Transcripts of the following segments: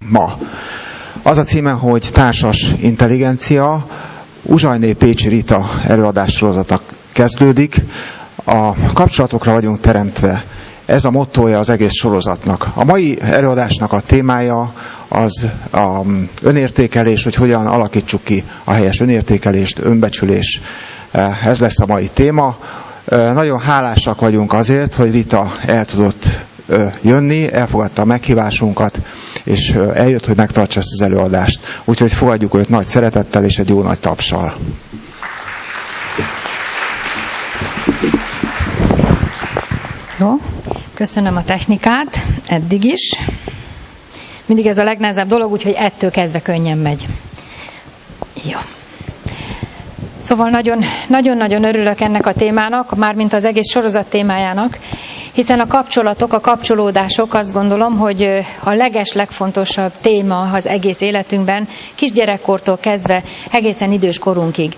ma. Az a címe, hogy Társas intelligencia. Uzsajné Pécsi Rita előadássorozata kezdődik. A kapcsolatokra vagyunk teremtve. Ez a mottója az egész sorozatnak. A mai előadásnak a témája az a önértékelés, hogy hogyan alakítsuk ki a helyes önértékelést, önbecsülés. Ez lesz a mai téma. Nagyon hálásak vagyunk azért, hogy Rita el tudott jönni, elfogadta a meghívásunkat, és eljött, hogy megtartsa ezt az előadást. Úgyhogy fogadjuk őt nagy szeretettel és egy jó nagy tapssal. Jó, köszönöm a technikát, eddig is. Mindig ez a legnehezebb dolog, úgyhogy ettől kezdve könnyen megy. Jó. Szóval nagyon-nagyon örülök ennek a témának, mármint az egész sorozat témájának, hiszen a kapcsolatok, a kapcsolódások, azt gondolom, hogy a legfontosabb téma az egész életünkben, kisgyerekkortól kezdve egészen idős korunkig.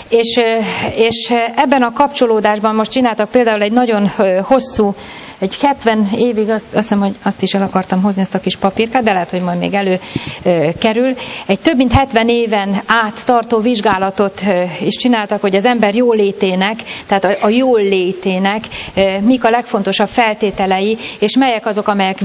És ebben a kapcsolódásban most csináltak például egy nagyon hosszú, egy 70 évig, azt hiszem, hogy azt is el akartam hozni, ezt a kis papírkát, de lehet, hogy majd még előkerül. Egy több mint 70 éven át tartó vizsgálatot is csináltak, hogy az ember jólétének, tehát a jólétének mik a legfontosabb feltételei, és melyek azok, amelyek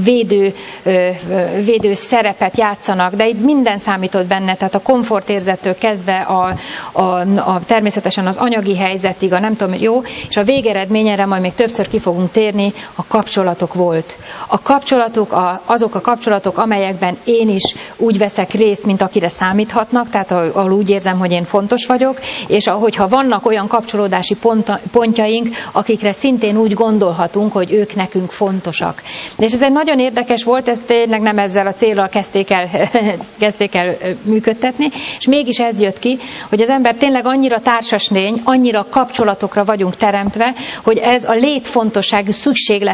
védő szerepet játszanak. De itt minden számított benne, tehát a komfortérzettől kezdve természetesen az anyagi helyzetig, a nem tudom, jó, és a végeredményre majd még többször ki fogunk térni, a kapcsolatok volt. A kapcsolatok, azok a kapcsolatok, amelyekben én is úgy veszek részt, mint akire számíthatnak, tehát ahol úgy érzem, hogy én fontos vagyok, és hogyha vannak olyan kapcsolódási pontjaink, akikre szintén úgy gondolhatunk, hogy ők nekünk fontosak. És ez egy nagyon érdekes volt, ezt tényleg nem ezzel a céllal kezdték el működtetni, és mégis ez jött ki, hogy az ember tényleg annyira társas lény, annyira kapcsolatokra vagyunk teremtve, hogy ez a létfontosságú szükségletünk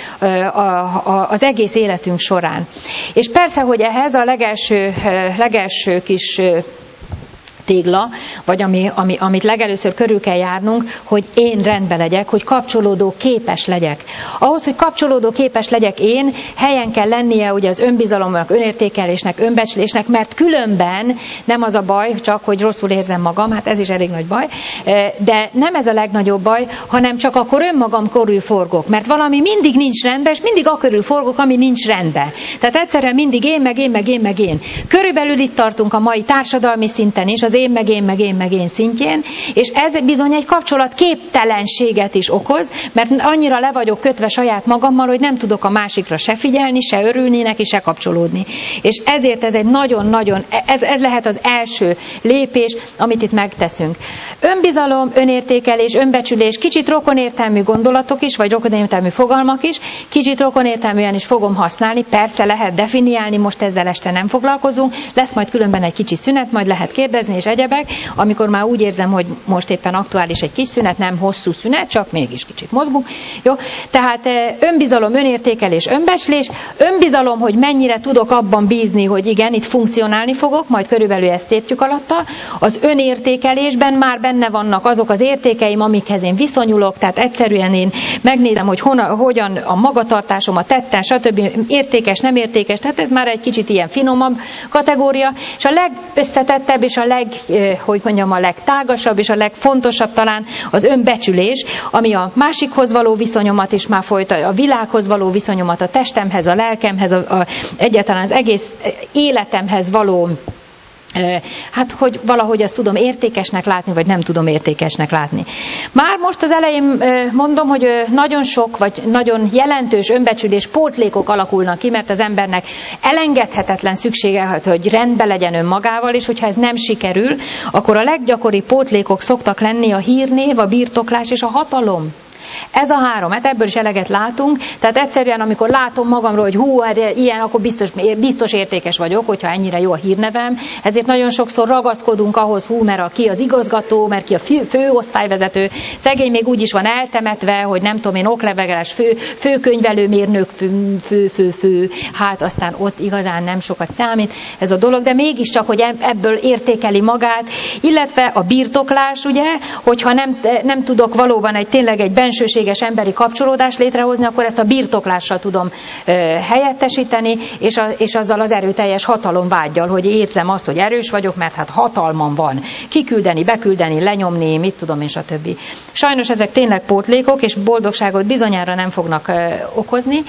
az egész életünk során. És persze, hogy ehhez a legelső kis tégla, vagy amit legelőször körül kell járnunk, hogy én rendben legyek, hogy kapcsolódó képes legyek. Ahhoz, hogy kapcsolódó képes legyek én, helyen kell lennie ugye az önbizalomnak, önértékelésnek, önbecslésnek, mert különben nem az a baj, csak hogy rosszul érzem magam, hát ez is elég nagy baj, de nem ez a legnagyobb baj, hanem csak akkor önmagam körül forgok, mert valami mindig nincs rendben, és mindig akörül forgok, ami nincs rendben. Tehát egyszerűen mindig én. Körülbelül itt tartunk a mai társadalmi szinten is, az én szintjén, és ez bizony egy kapcsolat képtelenséget is okoz, mert annyira le vagyok kötve saját magammal, hogy nem tudok a másikra se figyelni, se örülni neki, se kapcsolódni. És ezért ez egy nagyon-nagyon, ez lehet az első lépés, amit itt megteszünk. Önbizalom, önértékelés, önbecsülés, kicsit rokonértelmű gondolatok is, vagy rokonértelmű fogalmak is, kicsit rokonértelműen is fogom használni, persze lehet definiálni, most ezzel este nem foglalkozunk, lesz majd különben egy kicsi szünet, majd lehet kérdezni, és egyebek, amikor már úgy érzem, hogy most éppen aktuális egy kis szünet, nem hosszú szünet, csak mégis kicsit mozgunk. Jó? Tehát önbizalom, önértékelés, önbecslés, önbizalom, hogy mennyire tudok abban bízni, hogy igen, itt funkcionálni fogok, majd körülbelül ezt értjük alatta. Az önértékelésben már benne vannak azok az értékeim, amikhez én viszonyulok, tehát egyszerűen én megnézem, hogy hogyan a magatartásom, a tettem, stb. Értékes, nem értékes, tehát ez már egy kicsit ilyen finomabb kategória, és a legösszetettebb és a legtágasabb és a legfontosabb talán az önbecsülés, ami a másikhoz való viszonyomat is már folytatja, a világhoz való viszonyomat, a testemhez, a lelkemhez, egyáltalán az egész életemhez való, hát hogy valahogy azt tudom értékesnek látni, vagy nem tudom értékesnek látni. Már most az elején mondom, hogy nagyon sok, vagy nagyon jelentős önbecsülés pótlékok alakulnak ki, mert az embernek elengedhetetlen szüksége, hogy rendben legyen önmagával, és hogyha ez nem sikerül, akkor a leggyakoribb pótlékok szoktak lenni a hírnév, a birtoklás és a hatalom. Ez a három, hát ebből is eleget látunk, tehát egyszerűen amikor látom magamról, hogy ilyen, akkor biztos értékes vagyok, hogyha ennyire jó a hírnevem, ezért nagyon sokszor ragaszkodunk ahhoz, mert ki az igazgató, mert ki a főosztályvezető, szegény még úgy is van eltemetve, hogy nem tudom én, okleveles főkönyvelőmérnök, hát aztán ott igazán nem sokat számít ez a dolog, de mégiscsak, hogy ebből értékeli magát, illetve a birtoklás, ugye, hogyha nem tudok valóban tényleg egy benső bensőséges emberi kapcsolódást létrehozni, akkor ezt a birtoklással tudom helyettesíteni, és azzal az erőteljes hatalomvággyal, hogy érzem azt, hogy erős vagyok, mert hát hatalmam van. Kiküldeni, beküldeni, lenyomni, mit tudom én, stb. Sajnos ezek tényleg pótlékok, és boldogságot bizonyára nem fognak okozni,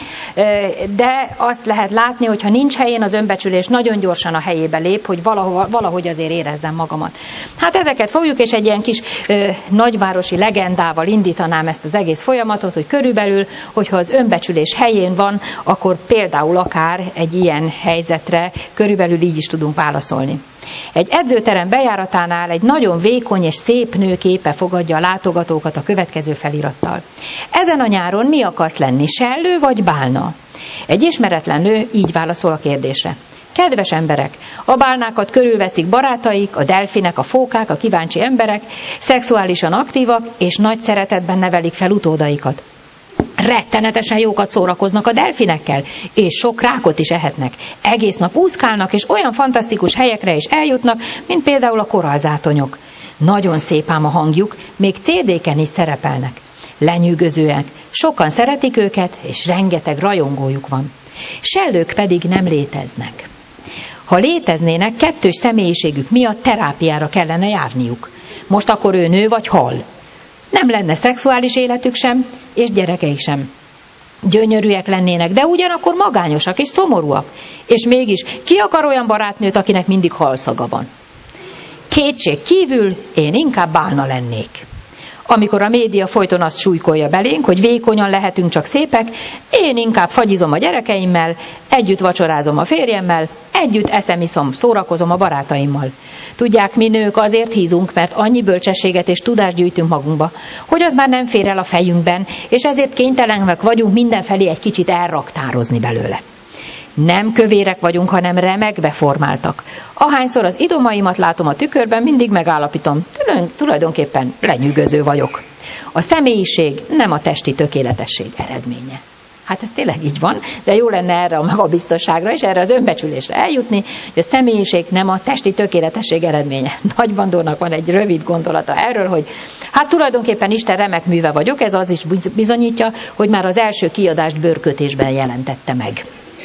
de azt lehet látni, hogy ha nincs helyén az önbecsülés, nagyon gyorsan a helyébe lép, hogy valahogy azért érezzem magamat. Hát ezeket fogjuk, és egy ilyen kis nagyvárosi legendával indítanám ezt az egész folyamatot, hogy körülbelül, hogyha az önbecsülés helyén van, akkor például akár egy ilyen helyzetre körülbelül így is tudunk válaszolni. Egy edzőterem bejáratánál egy nagyon vékony és szép nő képe fogadja a látogatókat a következő felirattal. Ezen a nyáron mi akarsz lenni, sellő vagy bálna? Egy ismeretlen nő így válaszol a kérdésre. Kedves emberek, a bálnákat körülveszik barátaik, a delfinek, a fókák, a kíváncsi emberek, szexuálisan aktívak és nagy szeretetben nevelik fel utódaikat. Rettenetesen jókat szórakoznak a delfinekkel, és sok rákot is ehetnek. Egész nap úszkálnak, és olyan fantasztikus helyekre is eljutnak, mint például a korallzátonyok. Nagyon szép ám a hangjuk, még CD-ken is szerepelnek. Lenyűgözőek, sokan szeretik őket, és rengeteg rajongójuk van. Sellők pedig nem léteznek. Ha léteznének, kettős személyiségük miatt terápiára kellene járniuk. Most akkor ő nő vagy hal. Nem lenne szexuális életük sem, és gyerekeik sem. Gyönyörűek lennének, de ugyanakkor magányosak és szomorúak. És mégis ki akar olyan barátnőt, akinek mindig halszaga van? Kétség kívül én inkább bálna lennék. Amikor a média folyton azt súlykolja belénk, hogy vékonyan lehetünk csak szépek, én inkább fagyizom a gyerekeimmel, együtt vacsorázom a férjemmel, együtt eszem, iszom, szórakozom a barátaimmal. Tudják, mi nők azért hízunk, mert annyi bölcsességet és tudást gyűjtünk magunkba, hogy az már nem fér el a fejünkben, és ezért kénytelenek vagyunk mindenfelé egy kicsit elraktározni belőle. Nem kövérek vagyunk, hanem remekbe formáltak. Ahányszor az idomaimat látom a tükörben, mindig megállapítom, tulajdonképpen lenyűgöző vagyok. A személyiség nem a testi tökéletesség eredménye. Hát ez tényleg így van, de jó lenne erre a magabiztosságra és erre az önbecsülésre eljutni, hogy a személyiség nem a testi tökéletesség eredménye. Nagy Bandornak van egy rövid gondolata erről, hogy hát tulajdonképpen Isten remek műve vagyok, ez az is bizonyítja, hogy már az első kiadást bőrkötésben jelentette meg.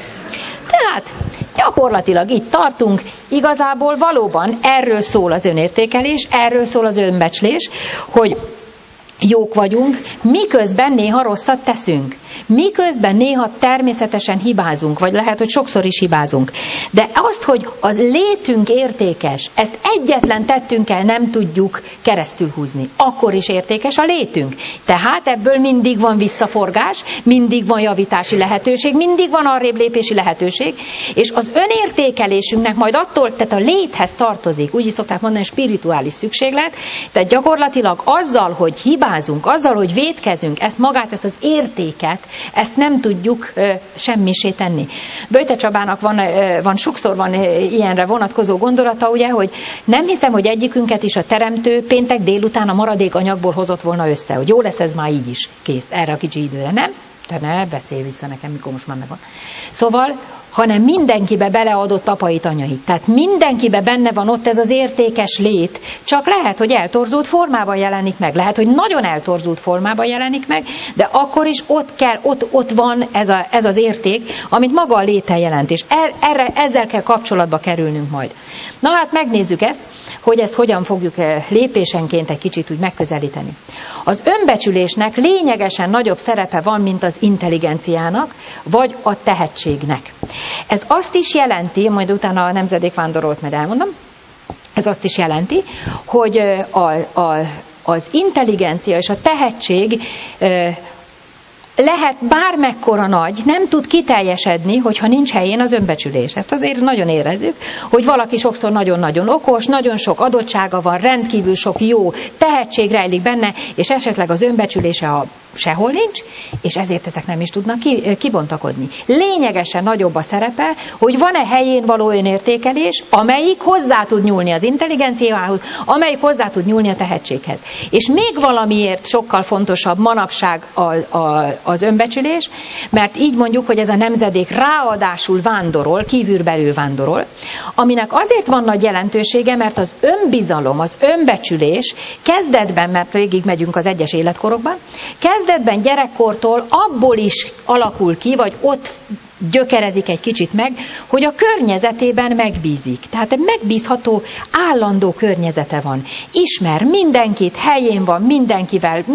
Tehát gyakorlatilag itt tartunk, igazából valóban erről szól az önértékelés, erről szól az önbecslés, hogy jók vagyunk, miközben néha rosszat teszünk. Miközben néha természetesen hibázunk, vagy lehet, hogy sokszor is hibázunk. De azt, hogy az létünk értékes, ezt egyetlen tettünkkel nem tudjuk keresztül húzni. Akkor is értékes a létünk. Tehát ebből mindig van visszaforgás, mindig van javítási lehetőség, mindig van arrébb lépési lehetőség, és az önértékelésünknek majd attól, tehát a léthez tartozik, úgy is szokták mondani, spirituális szükséglet, tehát gyakorlatilag azzal, hogy hibázunk, azzal, hogy vétkezünk, ezt az értéket, ezt nem tudjuk semmisé tenni. Böjte Csabának sokszor van ilyenre vonatkozó gondolata, ugye, hogy nem hiszem, hogy egyikünket is a teremtő péntek délután a maradék anyagból hozott volna össze, hogy jó lesz ez már így is, kész, erre a kicsi időre, nem? Te ne beszélj vissza nekem, mikor most már megvan. Szóval, hanem mindenkibe beleadott apait, anyait. Tehát mindenkibe benne van ott ez az értékes lét, csak lehet, hogy eltorzult formában jelenik meg, lehet, hogy nagyon eltorzult formában jelenik meg, de akkor is ott van ez az érték, amit maga a léte jelent, és ezzel kell kapcsolatba kerülnünk majd. Na hát megnézzük ezt, hogy ezt hogyan fogjuk lépésenként egy kicsit úgy megközelíteni. Az önbecsülésnek lényegesen nagyobb szerepe van, mint az intelligenciának, vagy a tehetségnek. Ez azt is jelenti, majd utána a nemzedékvándorolót majd elmondom, ez azt is jelenti, hogy az intelligencia és a tehetség lehet bármekkora nagy, nem tud kiteljesedni, hogyha nincs helyén az önbecsülés. Ezt azért nagyon érezzük, hogy valaki sokszor nagyon-nagyon okos, nagyon sok adottsága van, rendkívül sok jó tehetség rejlik benne, és esetleg az önbecsülése sehol nincs, és ezért ezek nem is tudnak kibontakozni. Lényegesen nagyobb a szerepe, hogy van-e helyén való önértékelés, amelyik hozzá tud nyúlni az intelligenciához, amelyik hozzá tud nyúlni a tehetséghez. És még valamiért sokkal fontosabb manapság az önbecsülés, mert így mondjuk, hogy ez a nemzedék ráadásul vándorol, kívülbelül vándorol, aminek azért van nagy jelentősége, mert az önbizalom, az önbecsülés kezdetben, mert végig megyünk az egyes életkorokban, kezdetben gyerekkortól abból is alakul ki, vagy ott gyökerezik egy kicsit meg, hogy a környezetében megbízik. Tehát egy megbízható, állandó környezete van. Ismer mindenkit, helyén van mindenkivel,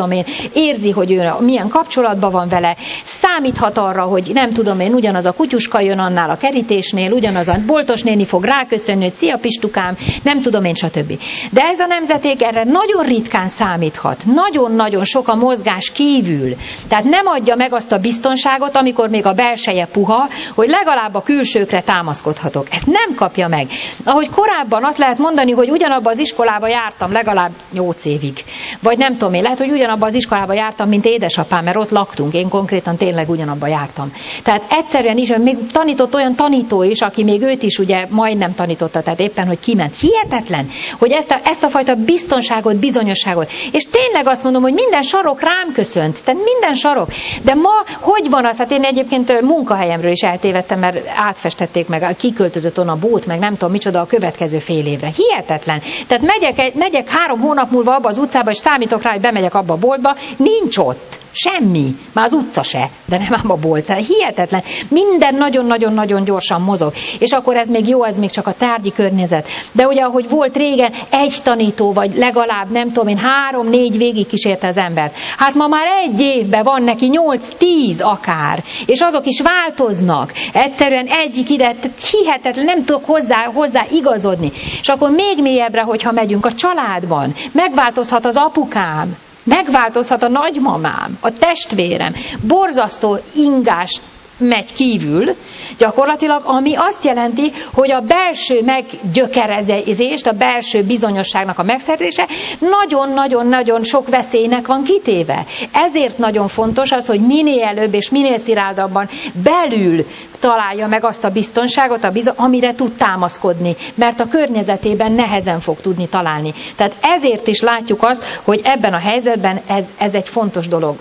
érzi, hogy ő milyen kapcsolatban van vele, számíthat arra, hogy nem tudom én, ugyanaz a kutyuska jön annál a kerítésnél, ugyanaz a boltos néni fog ráköszönni, hogy szia Pistukám, nem tudom én, stb. De ez a nemzeték erre nagyon ritkán számíthat. Nagyon-nagyon sok a mozgás kívül. Tehát nem adja meg azt a biztonságot, amikor még a belseje puha, hogy legalább a külsőkre támaszkodhatok. Ezt nem kapja meg. Ahogy korábban azt lehet mondani, hogy ugyanabba az iskolába jártam legalább 8 évig. Vagy nem tudom én, lehet, hogy ugyanabba az iskolába jártam, mint édesapám, mert ott laktunk. Én konkrétan tényleg ugyanabba jártam. Tehát egyszerűen is, még tanított olyan tanító is, aki még őt is ugye majdnem tanította, tehát éppen, hogy kiment. Hihetetlen, hogy ezt a fajta biztonságot, bizonyosságot. És tényleg azt mondom, hogy minden sarok rám köszönt. Tehát minden sarok. De ma hogy van az? Hát én egyébként munkahelyemről is eltévedtem, mert átfestették meg, kiköltözött onnan a bót, meg nem tudom micsoda a következő fél évre. Hihetetlen. Tehát megyek 3 hónap múlva abba az utcába, és számítok rá, hogy bemegyek abba a boltba, nincs ott. Semmi. Már az utca se, de nem ám a bolt. Hihetetlen. Minden nagyon-nagyon-nagyon gyorsan mozog. És akkor ez még jó, ez még csak a tárgyi környezet. De ugye, ahogy volt régen, egy tanító, vagy legalább, nem tudom én, 3-4 végig kísérte az embert. Hát ma már egy évben van neki 8-10 akár. És azok is változnak. Egyszerűen egyik ide, hihetetlen, nem tudok hozzá igazodni. És akkor még mélyebbre, hogyha megyünk a családban, megváltozhat az apukám, megváltozhat a nagymamám, a testvérem, borzasztó ingás megy kívül, gyakorlatilag, ami azt jelenti, hogy a belső meggyökerezést, a belső bizonyosságnak a megszerzése nagyon-nagyon-nagyon sok veszélynek van kitéve. Ezért nagyon fontos az, hogy minél előbb és minél szirárdabban belül találja meg azt a biztonságot, amire tud támaszkodni, mert a környezetében nehezen fog tudni találni. Tehát ezért is látjuk azt, hogy ebben a helyzetben ez egy fontos dolog,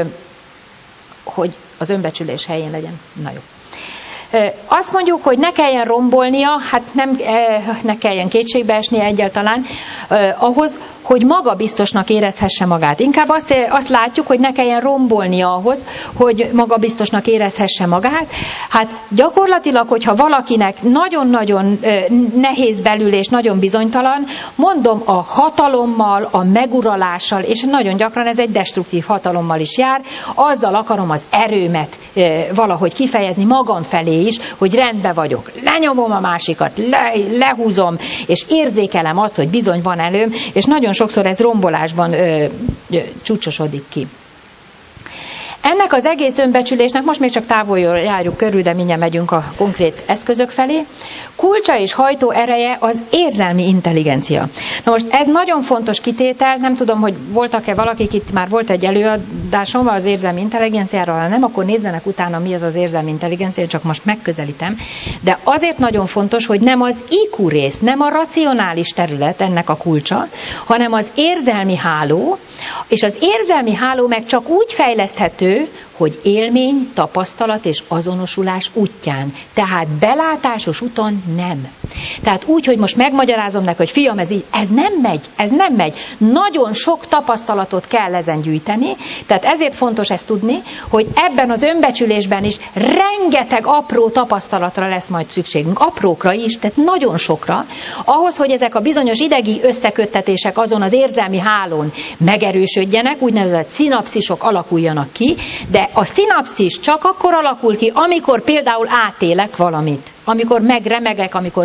hogy az önbecsülés helyén legyen. Na jó. Azt mondjuk, hogy ne kelljen rombolnia, hát ne kelljen kétségbe esnie egyáltalán, ahhoz, hogy magabiztosnak érezhesse magát. Inkább azt látjuk, hogy ne kelljen rombolnia ahhoz, hogy magabiztosnak érezhesse magát. Hát gyakorlatilag, hogyha valakinek nagyon-nagyon nehéz belül és nagyon bizonytalan, mondom, a hatalommal, a meguralással, és nagyon gyakran ez egy destruktív hatalommal is jár, azzal akarom az erőmet valahogy kifejezni magam felé is, hogy rendben vagyok. Lenyomom a másikat, lehúzom, és érzékelem azt, hogy bizony van előm, és nagyon sokszor ez rombolásban csúcsosodik ki. Ennek az egész önbecsülésnek, most még csak távolról járjuk körül, de mindjárt megyünk a konkrét eszközök felé, kulcsa és hajtó ereje az érzelmi intelligencia. Na most ez nagyon fontos kitétel, nem tudom, hogy voltak-e valakik, itt már volt egy előadásom az érzelmi intelligenciáról, ha nem, akkor nézzenek utána, mi az érzelmi intelligencia, csak most megközelítem. De azért nagyon fontos, hogy nem az IQ rész, nem a racionális terület ennek a kulcsa, hanem az érzelmi háló, és az érzelmi háló meg csak úgy fejleszthető, hogy élmény, tapasztalat és azonosulás útján. Tehát belátásos úton nem. Tehát úgy, hogy most megmagyarázom neki, hogy fiam, ez nem megy. Nagyon sok tapasztalatot kell ezen gyűjteni, tehát ezért fontos ezt tudni, hogy ebben az önbecsülésben is rengeteg apró tapasztalatra lesz majd szükségünk. Aprókra is, tehát nagyon sokra, ahhoz, hogy ezek a bizonyos idegi összeköttetések azon az érzelmi hálón megerősödjenek, úgynevezett szinapszisok alakuljanak ki, de a szinapszis csak akkor alakul ki, amikor például átélek valamit, amikor megremegek, amikor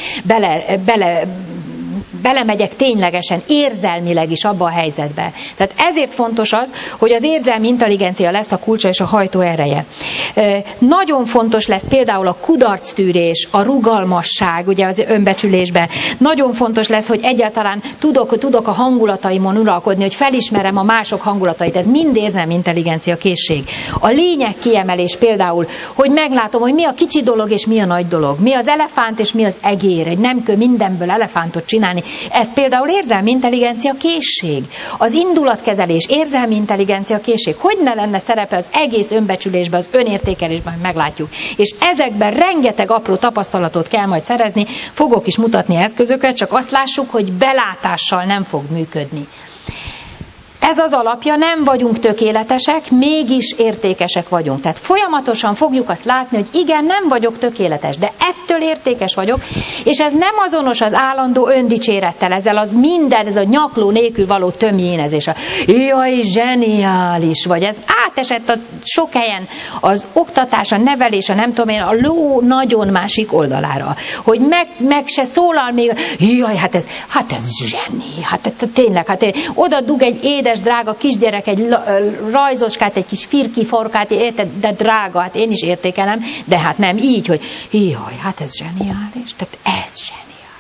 belemegyek ténylegesen, érzelmileg is abba a helyzetbe. Tehát ezért fontos az, hogy az érzelmi intelligencia lesz a kulcsa és a hajtó ereje. Nagyon fontos lesz például a kudarctűrés, a rugalmasság, ugye az önbecsülésben. Nagyon fontos lesz, hogy egyáltalán tudok a hangulataimon uralkodni, hogy felismerem a mások hangulatait. Ez mind érzelmi intelligencia készség. A lényeg kiemelés például, hogy meglátom, hogy mi a kicsi dolog és mi a nagy dolog. Mi az elefánt és mi az egér. Nem kell mindenből elefántot csinálni. Ez például érzelmi intelligencia készség. Az indulatkezelés, érzelmi intelligencia készség. Hogy ne lenne szerepe az egész önbecsülésben, az önértékelésben, meglátjuk. És ezekben rengeteg apró tapasztalatot kell majd szerezni, fogok is mutatni eszközöket, csak azt lássuk, hogy belátással nem fog működni. Ez az alapja, nem vagyunk tökéletesek, mégis értékesek vagyunk. Tehát folyamatosan fogjuk azt látni, hogy igen, nem vagyok tökéletes, de ettől értékes vagyok, és ez nem azonos az állandó öndicsérettel, ezzel az minden, ez a nyakló nélkül való tömjénezés. Jaj, zseniális vagy. Ez átesett a sok helyen az oktatás, a nevelés, a nem tudom én, a ló nagyon másik oldalára. Hogy meg se szólal még, jaj, hát ez zseni, hát ez tényleg, oda dug egy édes drága kisgyerek egy rajzocskát, egy kis firkiforkát, érted, de drága, hát én is értékelem, de hát nem így, hogy jaj, hát ez zseniális, tehát ez zseniális.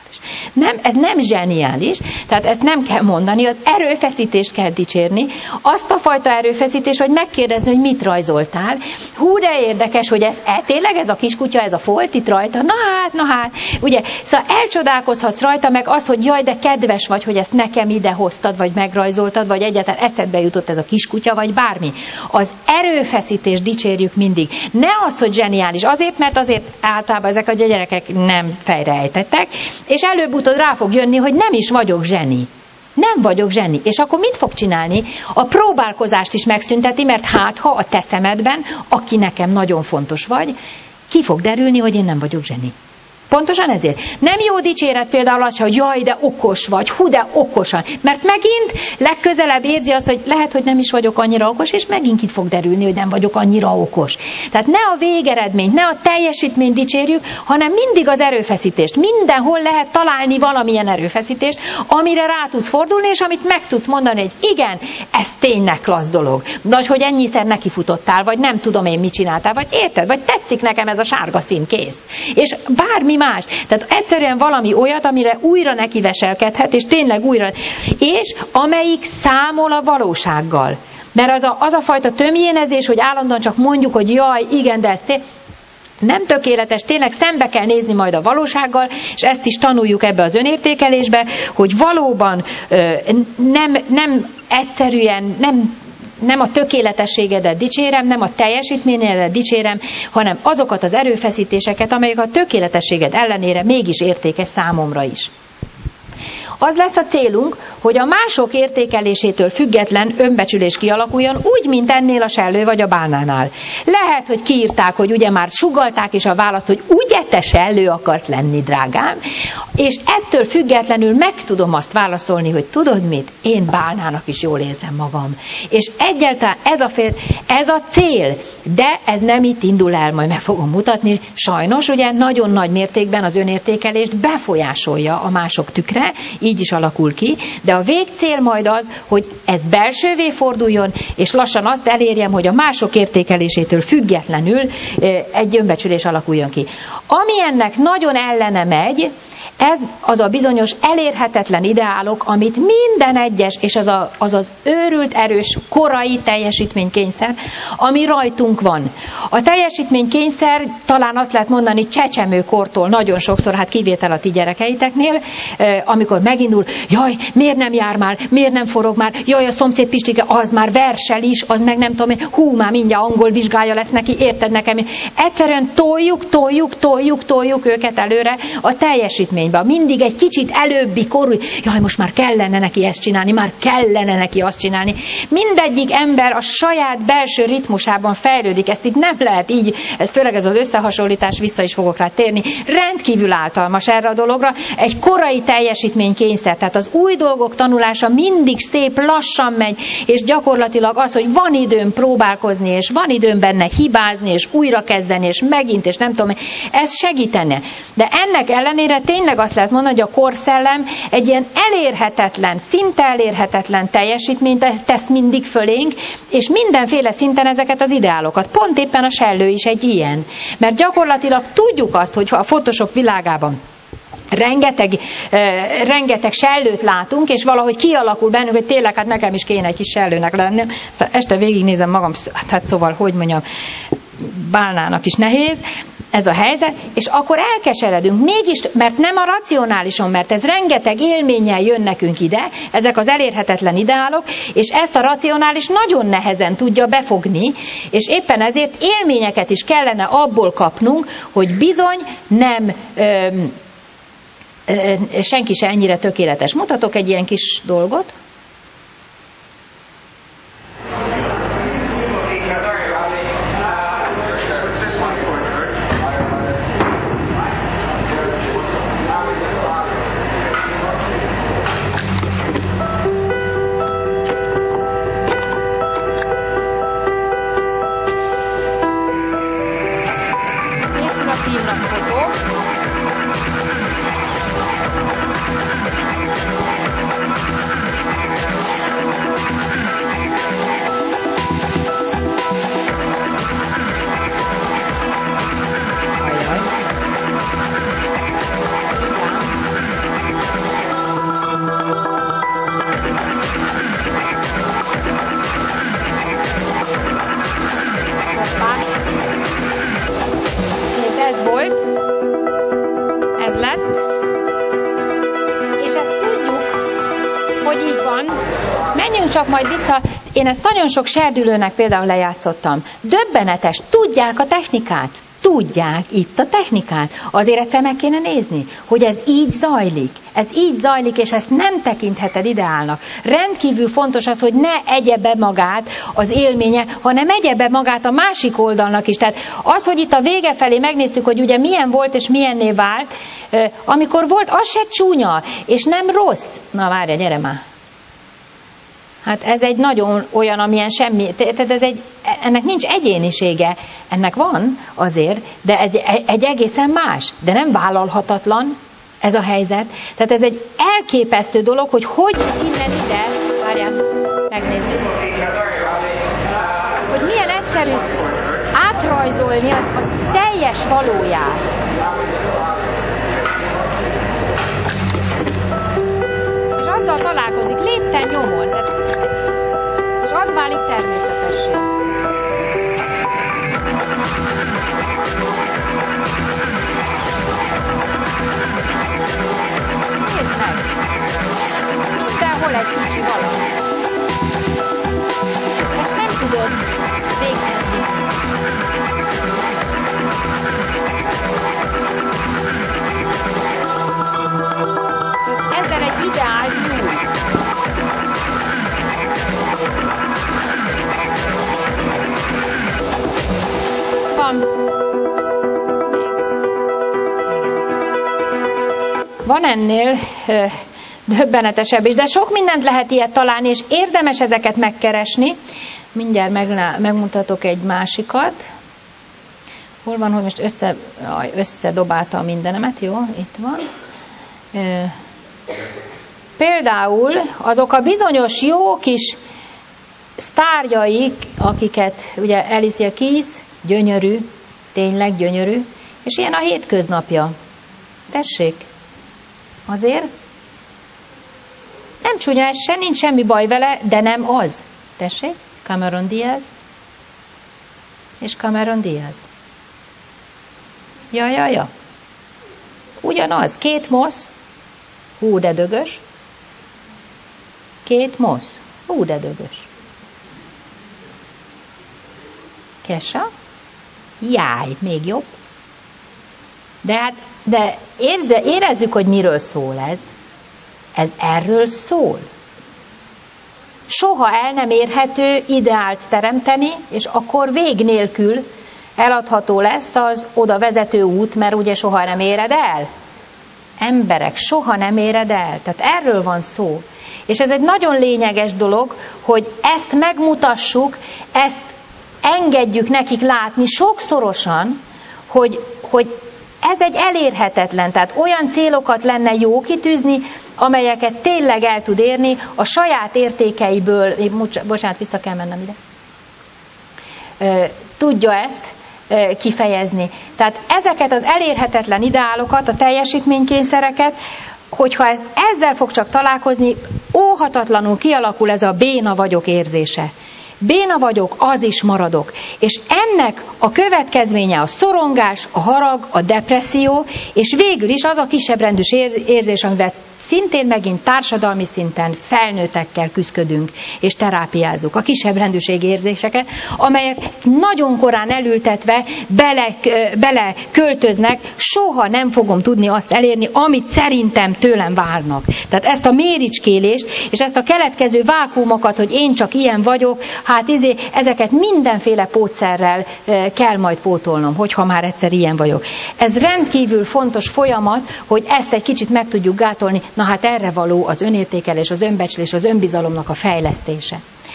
Nem, ez nem zseniális, tehát ezt nem kell mondani, az erőfeszítést kell dicsérni, azt a fajta erőfeszítést, hogy megkérdezni, hogy mit rajzoltál. Hú, de érdekes, hogy ez tényleg ez a kiskutya, ez a folt itt rajta, na hát, ugye, szóval elcsodálkozhatsz rajta, meg az, hogy jaj, de kedves vagy, hogy ezt nekem ide hoztad, vagy megrajzoltad, vagy egyáltalán eszedbe jutott ez a kiskutya, vagy bármi. Az erőfeszítést dicsérjük mindig. Ne az, hogy zseniális, mert azért általában ezek a gyerekek nem fejrejtettek, és előbb-utóbb rá fog jönni, hogy nem is vagyok zseni. Nem vagyok zseni. És akkor mit fog csinálni? A próbálkozást is megszünteti, mert ha a te szemedben, aki nekem nagyon fontos vagy, ki fog derülni, hogy én nem vagyok zseni. Pontosan ezért. Nem jó dicséret például az, hogy jaj, de okos vagy, hú, de okosan. Mert megint legközelebb érzi azt, hogy lehet, hogy nem is vagyok annyira okos, és megint itt fog derülni, hogy nem vagyok annyira okos. Tehát ne a végeredményt, ne a teljesítményt dicsérjük, hanem mindig az erőfeszítést. Mindenhol lehet találni valamilyen erőfeszítést, amire rá tudsz fordulni, és amit meg tudsz mondani, hogy igen, ez tényleg klassz dolog. Vagy hogy ennyiszer nekifutottál, vagy nem tudom én mit csináltál, vagy érted, vagy tetszik nekem ez a sárga szín, kész. És bármi más. Tehát egyszerűen valami olyat, amire újra nekiveselkedhet, és tényleg újra, és amelyik számol a valósággal. Mert az a fajta tömjénezés, hogy állandóan csak mondjuk, hogy jaj, igen, de ez nem tökéletes, tényleg szembe kell nézni majd a valósággal, és ezt is tanuljuk ebbe az önértékelésbe, hogy valóban nem egyszerűen, nem a tökéletességedet dicsérem, nem a teljesítményedet dicsérem, hanem azokat az erőfeszítéseket, amelyek a tökéletességed ellenére mégis értékes számomra is. Az lesz a célunk, hogy a mások értékelésétől független önbecsülés kialakuljon, úgy, mint ennél a sellő vagy a bálnánál. Lehet, hogy kiírták, hogy ugye már sugallták is a választ, hogy ugye te sellő akarsz lenni, drágám, és ettől függetlenül meg tudom azt válaszolni, hogy tudod mit, én bálnának is jól érzem magam. És egyáltalán ez a cél, de ez nem itt indul el, majd meg fogom mutatni. Sajnos ugye nagyon nagy mértékben az önértékelést befolyásolja a mások tükre, így is alakul ki, de a végcél majd az, hogy ez belsővé forduljon, és lassan azt elérjem, hogy a mások értékelésétől függetlenül egy önbecsülés alakuljon ki. Ami ennek nagyon ellene megy, ez az a bizonyos elérhetetlen ideálok, amit minden egyes, és az őrült erős korai teljesítménykényszer, ami rajtunk van. A teljesítménykényszer talán azt lehet mondani csecsemőkortól nagyon sokszor, hát kivétel a ti gyerekeiteknél, amikor megindul, jaj, miért nem jár már, miért nem forog már, jaj, a szomszéd Pistike, az már versel is, az meg nem tudom, hú, már mindjárt angol vizsgája lesz neki, érted nekem. Egyszerűen toljuk őket előre a teljesítmény. Mindig egy kicsit előbbi korú, jaj, most már kellene neki ezt csinálni, már kellene neki azt csinálni. Mindegyik ember a saját belső ritmusában fejlődik, ezt itt nem lehet így, főleg ez az összehasonlítás, vissza is fogok rá térni, rendkívül általmas erre a dologra, egy korai teljesítménykényszer, tehát az új dolgok tanulása mindig szép, lassan megy, és gyakorlatilag az, hogy van időm próbálkozni, és van időm benne hibázni, és újrakezdeni, és megint, és nem tudom, ez segítene. De ennek ellenére tényleg azt lehet mondani, hogy a korszellem egy ilyen elérhetetlen, szinte elérhetetlen teljesítményt tesz mindig fölénk, és mindenféle szinten ezeket az ideálokat. Pont éppen a sellő is egy ilyen. Mert gyakorlatilag tudjuk azt, hogy a Photoshop világában rengeteg sellőt látunk, és valahogy kialakul bennünk, hogy tényleg, hát nekem is kéne egy kis sellőnek lenni. Este végignézem magam, hát szóval, hogy mondjam, bálnának is nehéz. ez a helyzet, és akkor elkeseredünk, mégis, mert nem a racionálison, mert ez rengeteg élménnyel jön nekünk ide, ezek az elérhetetlen ideálok, és ezt a racionális nagyon nehezen tudja befogni, és éppen ezért élményeket is kellene abból kapnunk, hogy bizony nem senki se ennyire tökéletes. Mutatok egy ilyen kis dolgot. Én ezt nagyon sok serdülőnek például lejátszottam. Döbbenetes, tudják a technikát. Tudják itt a technikát. Azért egyszer meg kéne nézni, hogy ez így zajlik. Ez így zajlik, és ezt nem tekintheted ideálnak. Rendkívül fontos az, hogy ne egye be magát az élménye, hanem egye be magát a másik oldalnak is. Tehát az, hogy itt a vége felé megnéztük, hogy ugye milyen volt és milyenné vált, amikor volt, az se csúnya, és nem rossz. Na várja, gyere már. Hát ez egy nagyon olyan, amilyen semmi, tehát ennek nincs egyénisége, ennek van azért, de egy egészen más, de nem vállalhatatlan ez a helyzet. Tehát ez egy elképesztő dolog, hogy innen ide, várjál, megnézzük, hogy milyen egyszerű átrajzolni a teljes valóját. És azzal találkozik lépten nyomon, és az válik természetessé. Nézd meg! Mindenhol egy kicsi valami. Ezt nem tudod végigmenni. És ezzel egy ideál nyújt. Van ennél döbbenetesebb is, de sok mindent lehet ilyet találni, és érdemes ezeket megkeresni. Mindjárt megmutatok egy másikat. Hol van, hogy most összedobálta a mindenemet? Jó, itt van. Például azok a bizonyos jó kis sztárjaik, akiket ugye Alicia Keys, gyönyörű, tényleg gyönyörű, és ilyen a hétköznapja. Tessék, azért nem csúnya ez se, nincs semmi baj vele, de nem az. Tessék, Cameron Diaz és Cameron Diaz. Ja. Ugyanaz, 2 mosz, hú de dögös, 2 mosz, hú de dögös. Kesha, jáj, még jobb. De érezzük, hogy miről szól ez. Ez erről szól. Soha el nem érhető ideált teremteni, és akkor vég nélkül eladható lesz az oda vezető út, mert ugye soha nem éred el. Emberek, soha nem éred el. Tehát erről van szó. És ez egy nagyon lényeges dolog, hogy ezt megmutassuk, ezt engedjük nekik látni sokszorosan, hogy ez egy elérhetetlen, tehát olyan célokat lenne jó kitűzni, amelyeket tényleg el tud érni a saját értékeiből, bocsánat, vissza kell mennem ide, tudja ezt kifejezni. Tehát ezeket az elérhetetlen ideálokat, a teljesítménykényszereket, hogyha ezzel fog csak találkozni, óhatatlanul kialakul ez a béna vagyok érzése. béna vagyok, az is maradok. És ennek a következménye a szorongás, a harag, a depresszió, és végül is az a kisebbrendűs érzés, amivel szintén megint társadalmi szinten felnőttekkel küzdködünk és terápiázzuk a kisebbrendűség érzéseket, amelyek nagyon korán elültetve bele költöznek, soha nem fogom tudni azt elérni, amit szerintem tőlem várnak. Tehát ezt a méricskélést, és ezt a keletkező vákuumokat, hogy én csak ilyen vagyok, hát ezeket mindenféle pótszerrel kell majd pótolnom, hogyha már egyszer ilyen vagyok. Ez rendkívül fontos folyamat, hogy ezt egy kicsit meg tudjuk gátolni. Na hát erre való az önértékelés, az önbecslés, az önbizalomnak a fejlesztése.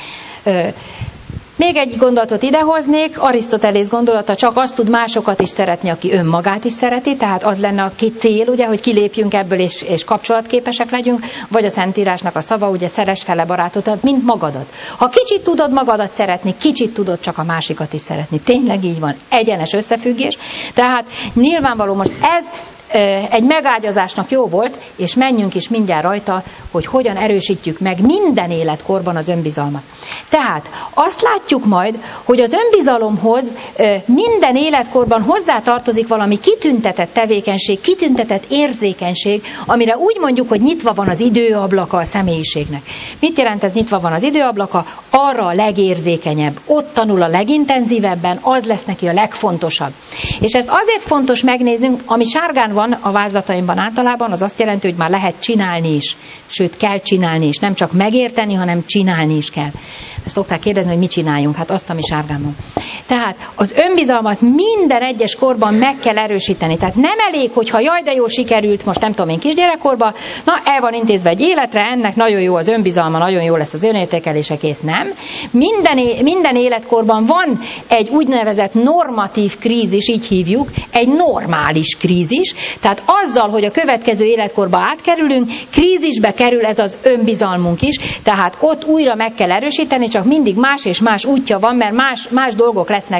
Még egy gondolatot idehoznék, Arisztotelész gondolata, csak azt tud másokat is szeretni, aki önmagát is szereti, tehát az lenne a cél, ugye, hogy kilépjünk ebből és kapcsolatképesek legyünk, vagy a Szentírásnak a szava, ugye, szeresd fele barátodat, mint magadat. Ha kicsit tudod magadat szeretni, kicsit tudod csak a másikat is szeretni. Tényleg így van, egyenes összefüggés. Tehát nyilvánvaló most ez egy megágyazásnak jó volt, és menjünk is mindjárt rajta, hogy hogyan erősítjük meg minden életkorban az önbizalmat. Tehát azt látjuk majd, hogy az önbizalomhoz minden életkorban hozzátartozik valami kitüntetett tevékenység, kitüntetett érzékenység, amire úgy mondjuk, hogy nyitva van az időablaka a személyiségnek. Mit jelent ez, nyitva van az időablaka? Arra a legérzékenyebb, ott tanul a legintenzívebben, az lesz neki a legfontosabb. És ezt azért fontos megnéznünk, ami sárgán van a vázlataimban általában, az azt jelenti, hogy már lehet csinálni is. Sőt, kell csinálni is. Nem csak megérteni, hanem csinálni is kell. Szokták kérdezni, hogy mit csináljunk. Hát azt, ami sárgán van. Tehát az önbizalmat minden egyes korban meg kell erősíteni. Tehát nem elég, hogyha jaj, de jó sikerült, most nem tudom én kisgyerekkorban, na el van intézve egy életre, ennek nagyon jó az önbizalma, nagyon jó lesz az önértékelése, kész, nem. Minden életkorban van egy úgynevezett normatív krízis, így hívjuk, egy normális krízis. Tehát azzal, hogy a következő életkorba átkerülünk, krízisbe kerül ez az önbizalmunk is, tehát ott újra meg kell erősíteni, csak mindig más és más útja van, mert más dolgok lesznek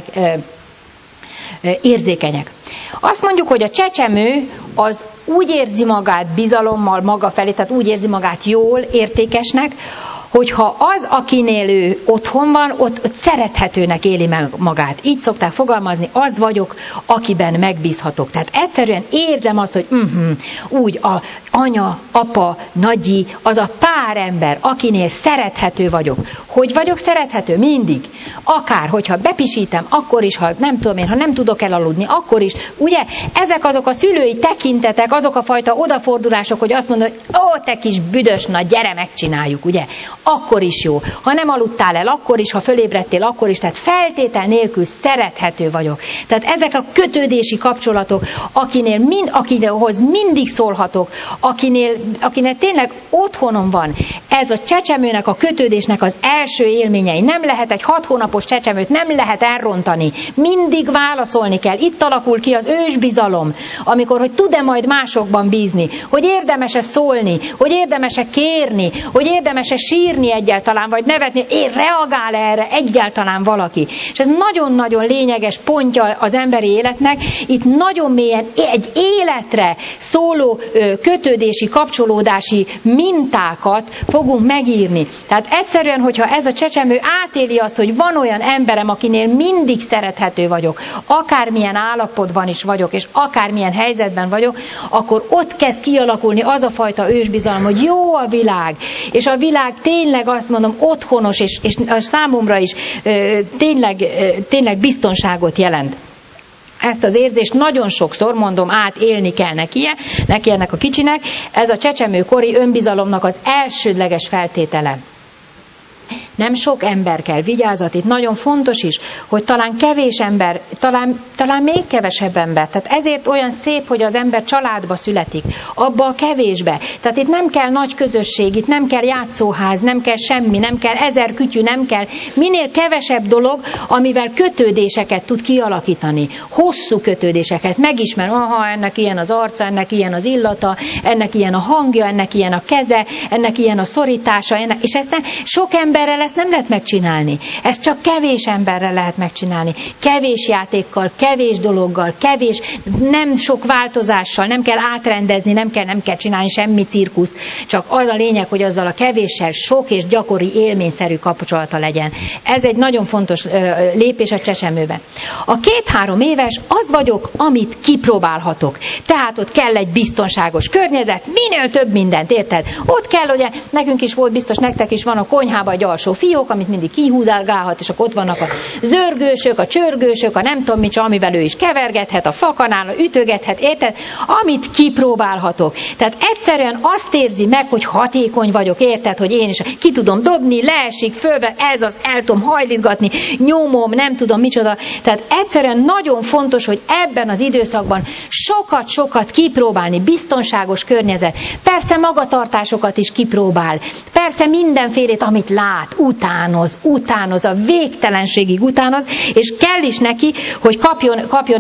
érzékenyek. Azt mondjuk, hogy a csecsemő az úgy érzi magát bizalommal maga felé, tehát úgy érzi magát jól, értékesnek, hogyha az, akinél ő otthon van, ott szerethetőnek éli meg magát. Így szokták fogalmazni, az vagyok, akiben megbízhatok. Tehát egyszerűen érzem azt, hogy úgy a anya, apa, nagyi, az a pár ember, akinél szerethető vagyok. Hogy vagyok szerethető? Mindig. Akár, hogyha bepisítem, akkor is, ha nem tudom én, ha nem tudok elaludni, akkor is. Ugye, ezek azok a szülői tekintetek, azok a fajta odafordulások, hogy azt mondod, hogy ó, te kis büdös, na gyere, megcsináljuk, ugye? Akkor is jó. Ha nem aludtál el, akkor is, ha fölébredtél, akkor is. Tehát feltétel nélkül szerethető vagyok. Tehát ezek a kötődési kapcsolatok, akinehoz mindig szólhatok, akinél tényleg otthonom van, ez a csecsemőnek, a kötődésnek az első élményei. Nem lehet egy 6 hónapos csecsemőt, nem lehet elrontani. Mindig válaszolni kell. Itt alakul ki az ősbizalom, amikor, hogy tud-e majd másokban bízni, hogy érdemes-e szólni, hogy érdemes-e kérni, hogy érdemes-e sírni egyáltalán, vagy nevetni, reagál erre egyáltalán valaki. És ez nagyon-nagyon lényeges pontja az emberi életnek. Itt nagyon mélyen egy életre szóló kötődési, kapcsolódási mintákat fogunk megírni. Tehát egyszerűen, hogyha ez a csecsemő átéli azt, hogy van olyan emberem, akinél mindig szerethető vagyok, akármilyen állapotban is vagyok, és akármilyen helyzetben vagyok, akkor ott kezd kialakulni az a fajta ősbizalom, hogy jó a világ, és a világ tényleg azt mondom otthonos, és számomra is tényleg biztonságot jelent. Ezt az érzést nagyon sokszor, mondom, átélni kell neki ennek a kicsinek, ez a csecsemőkori önbizalomnak az elsődleges feltétele. Nem sok ember kell, vigyázat, itt nagyon fontos is, hogy talán kevés ember, talán még kevesebb ember. Tehát ezért olyan szép, hogy az ember családba születik, abba a kevésbe. Tehát itt nem kell nagy közösség, itt nem kell játszóház, nem kell semmi, nem kell 1000 kütyű, nem kell. Minél kevesebb dolog, amivel kötődéseket tud kialakítani. Hosszú kötődéseket, megismer, aha, ennek ilyen az arca, ennek ilyen az illata, ennek ilyen a hangja, ennek ilyen a keze, ennek ilyen a szorítása, és ezt nem, sok emberrel ezt nem lehet megcsinálni. Ezt csak kevés emberrel lehet megcsinálni. Kevés játékkal, kevés dologgal, nem sok változással, nem kell átrendezni, nem kell csinálni semmi cirkuszt, csak az a lényeg, hogy azzal a kevéssel sok és gyakori élményszerű kapcsolata legyen. Ez egy nagyon fontos lépés a csecsemőbe. A 2-3 éves az vagyok, amit kipróbálhatok. Tehát ott kell egy biztonságos környezet, minél több mindent, érted? Ott kell, ugye, nekünk is volt, biztos nektek is van a konyhában egy alsó fiók, amit mindig kihúzálgálhat, és akkor ott vannak a zörgősök, a csörgősök, a nem tudom micsoda, amivel ő is kevergethet, a fakanál, ütögethet, érted? Amit kipróbálhatok. Tehát egyszerűen azt érzi meg, hogy hatékony vagyok, érted, hogy én is ki tudom dobni, leesik, fölve, ez az, el tudom hajlítgatni, nyomom, nem tudom micsoda. Tehát egyszerűen nagyon fontos, hogy ebben az időszakban sokat kipróbálni, biztonságos környezet. Persze magatartásokat is kipróbál. Persze mindenfélét, amit lát, utánoz, a végtelenségig utánoz, és kell is neki, hogy kapjon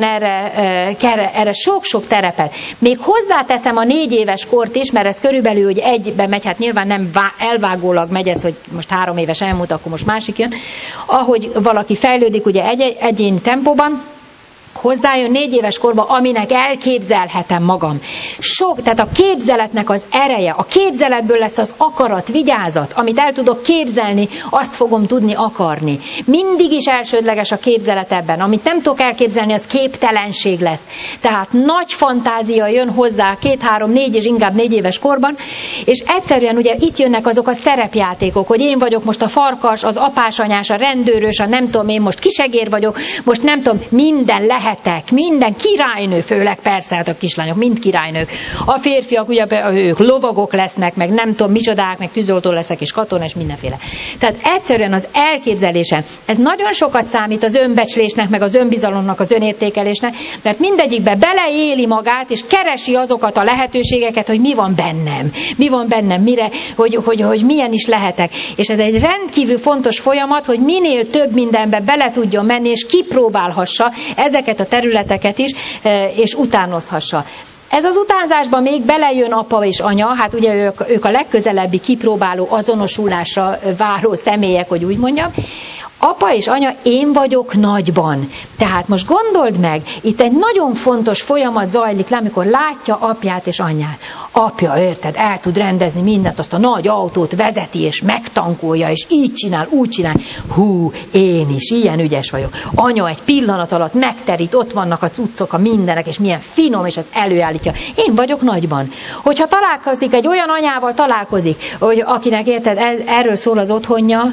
erre sok-sok terepet. Még hozzáteszem a 4 éves kort is, mert ez körülbelül, hogy egybe megy, hát nyilván nem elvágólag megy ez, hogy most 3 éves elmúlt, akkor most másik jön. Ahogy valaki fejlődik, ugye egyéni tempóban, hozzájön 4 éves korba, aminek elképzelhetem magam. Tehát a képzeletnek az ereje, a képzeletből lesz az akarat, vigyázat, amit el tudok képzelni, azt fogom tudni akarni. Mindig is elsődleges a képzelet ebben. Amit nem tudok elképzelni, az képtelenség lesz. Tehát nagy fantázia jön hozzá 2-3-4 és inkább 4 éves korban, és egyszerűen ugye itt jönnek azok a szerepjátékok, hogy én vagyok most a farkas, az apásanyás, a rendőrös, a nem tudom, én most kisegér vagyok, most nem tudom, minden lehetek, minden királynő, főleg persze, hát a kislányok mind királynők. A férfiak, ugye ők lovagok lesznek, meg nem tudom micsodák, meg tűzoltó leszek, és katona, és mindenféle. Tehát egyszerűen az elképzelése, ez nagyon sokat számít az önbecslésnek, meg az önbizalomnak, az önértékelésnek, mert mindegyikbe beleéli magát, és keresi azokat a lehetőségeket, hogy mi van bennem, mire, hogy milyen is lehetek. És ez egy rendkívül fontos folyamat, hogy minél több mindenbe bele tudjon menni, és kipróbálhassa ezeket a területeket is, és utánozhassa. Ez az utánzásban még belejön apa és anya, hát ugye ők a legközelebbi kipróbáló, azonosulásra váró személyek, hogy úgy mondjam. Apa és anya, én vagyok nagyban. Tehát most gondold meg, itt egy nagyon fontos folyamat zajlik le, amikor látja apját és anyját. Apja, érted, el tud rendezni mindent, azt a nagy autót vezeti, és megtankolja, és így csinál, úgy csinál. Hú, én is, ilyen ügyes vagyok. Anya egy pillanat alatt megterít, ott vannak a cuccok, a mindenek, és milyen finom, és ezt előállítja. Én vagyok nagyban. Hogyha találkozik, egy olyan anyával találkozik, hogy akinek, érted, erről szól az otthonja,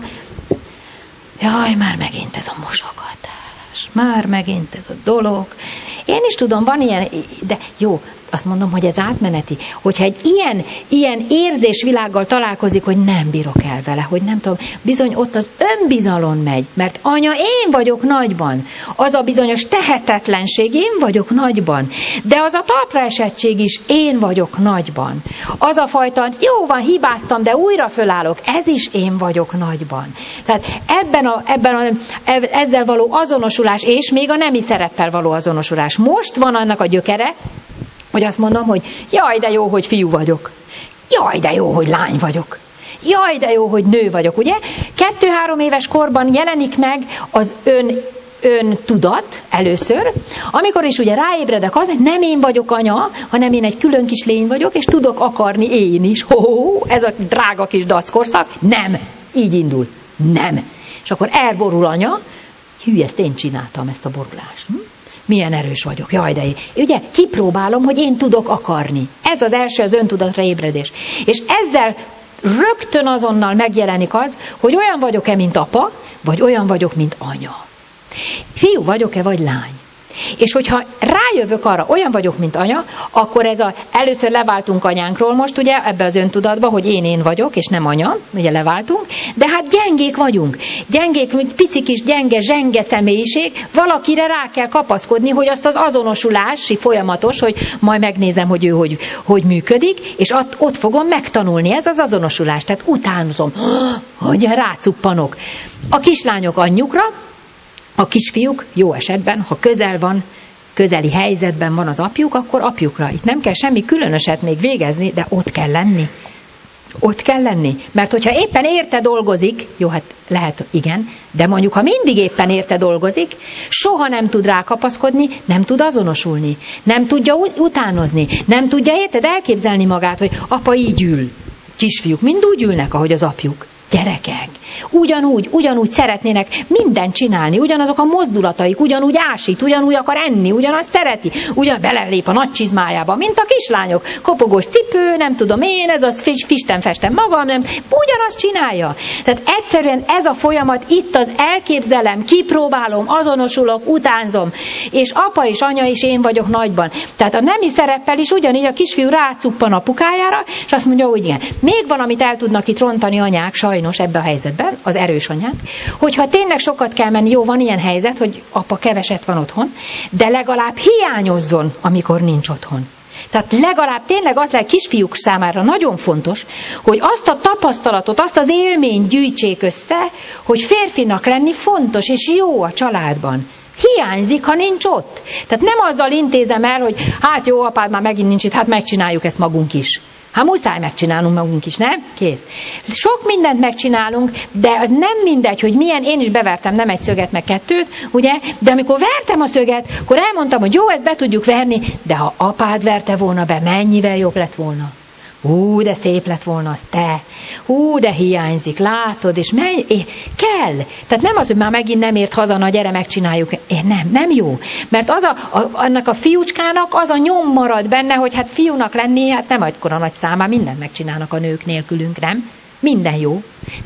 jaj, már megint ez a mosogatás, már megint ez a dolog. Én is tudom, van ilyen, de jó, azt mondom, hogy ez átmeneti. Hogyha egy ilyen érzésvilággal találkozik, hogy nem bírok el vele, hogy nem tudom, bizony ott az önbizalom megy, mert anya, én vagyok nagyban. Az a bizonyos tehetetlenség, én vagyok nagyban. De az a talpraesettség is, én vagyok nagyban. Az a fajta, jó van, hibáztam, de újra fölállok, ez is én vagyok nagyban. Tehát ezzel való azonosulás, és még a nemi szereppel való azonosulás. Most van annak a gyökere, hogy azt mondom, hogy jaj, de jó, hogy fiú vagyok. Jaj, de jó, hogy lány vagyok. Jaj, de jó, hogy nő vagyok, ugye? 2-3 éves korban jelenik meg az öntudat először, amikor is ugye ráébredek az, hogy nem én vagyok anya, hanem én egy külön kis lény vagyok, és tudok akarni én is. Ez a drága kis dackorszak. Nem. Így indul. Nem. És akkor elborul anya, hű, ezt én csináltam, ezt a borulást. Milyen erős vagyok, jaj, de én. Ugye, kipróbálom, hogy én tudok akarni. Ez az első, az öntudatra ébredés. És ezzel rögtön azonnal megjelenik az, hogy olyan vagyok-e, mint apa, vagy olyan vagyok, mint anya. Fiú vagyok-e, vagy lány. És hogyha rájövök arra, olyan vagyok, mint anya, akkor először leváltunk anyánkról most, ugye, ebbe az öntudatba, hogy én vagyok, és nem anya, ugye leváltunk, de hát gyengék vagyunk. Gyengék, mint pici kis gyenge, zsenge személyiség, valakire rá kell kapaszkodni, hogy azt az azonosulási folyamatos, hogy majd megnézem, hogy ő hogy működik, és ott fogom megtanulni, ez az azonosulás, tehát utánozom, hogy rácuppanok. A kislányok anyjukra, a kisfiúk jó esetben, ha közeli helyzetben van az apjuk, akkor apjukra. Itt nem kell semmi különöset még végezni, de ott kell lenni. Ott kell lenni. Mert hogyha éppen érte dolgozik, jó, hát lehet, igen, de mondjuk, ha mindig éppen érte dolgozik, soha nem tud rákapaszkodni, nem tud azonosulni, nem tudja utánozni, nem tudja, érted, elképzelni magát, hogy apa így ül. Kisfiúk mind úgy ülnek, ahogy az apjuk. Gyerekek, ugyanúgy szeretnének mindent csinálni, ugyanazok a mozdulataik, ugyanúgy ásít, ugyanúgy akar enni, ugyanazt szereti, belelép a nagy csizmájába, mint a kislányok. Kopogós cipő, nem tudom én, ez az fisten-festem magam, nem, ugyanazt csinálja. Tehát egyszerűen ez a folyamat, itt az elképzelem, kipróbálom, azonosulok, utánzom, és apa és anya is én vagyok nagyban. Tehát a nemi szereppel is ugyanígy a kisfiú rácuppan apukájára, és azt mondja, hogy igen. Még van, amit el tudnak itt rontani anyák, sajnos ebben a helyzetben, az erős anyák, hogyha tényleg sokat kell menni, jó, van ilyen helyzet, hogy apa keveset van otthon, de legalább hiányozzon, amikor nincs otthon. Tehát legalább tényleg az lehet kisfiúk számára nagyon fontos, hogy azt a tapasztalatot, azt az élményt gyűjtsék össze, hogy férfinak lenni fontos és jó a családban. Hiányzik, ha nincs ott. Tehát nem azzal intézem el, hogy hát jó, apád már megint nincs itt, hát megcsináljuk ezt magunk is. Hát muszáj megcsinálnunk magunk is, nem? Kész. Sok mindent megcsinálunk, de az nem mindegy, hogy milyen, én is bevertem nem egy szöget, meg kettőt, ugye? De amikor vertem a szöget, akkor elmondtam, hogy jó, ezt be tudjuk verni, de ha apád verte volna be, mennyivel jobb lett volna. De szép lett volna az te. De hiányzik, látod, és kell. Tehát nem az, hogy már megint nem ért haza, na gyere, megcsináljuk. Nem jó. Mert annak a fiúcskának az a nyom marad benne, hogy hát fiúnak lenni, hát nem akkora nagy számá, mindent megcsinálnak a nők nélkülünk, nem? Minden jó.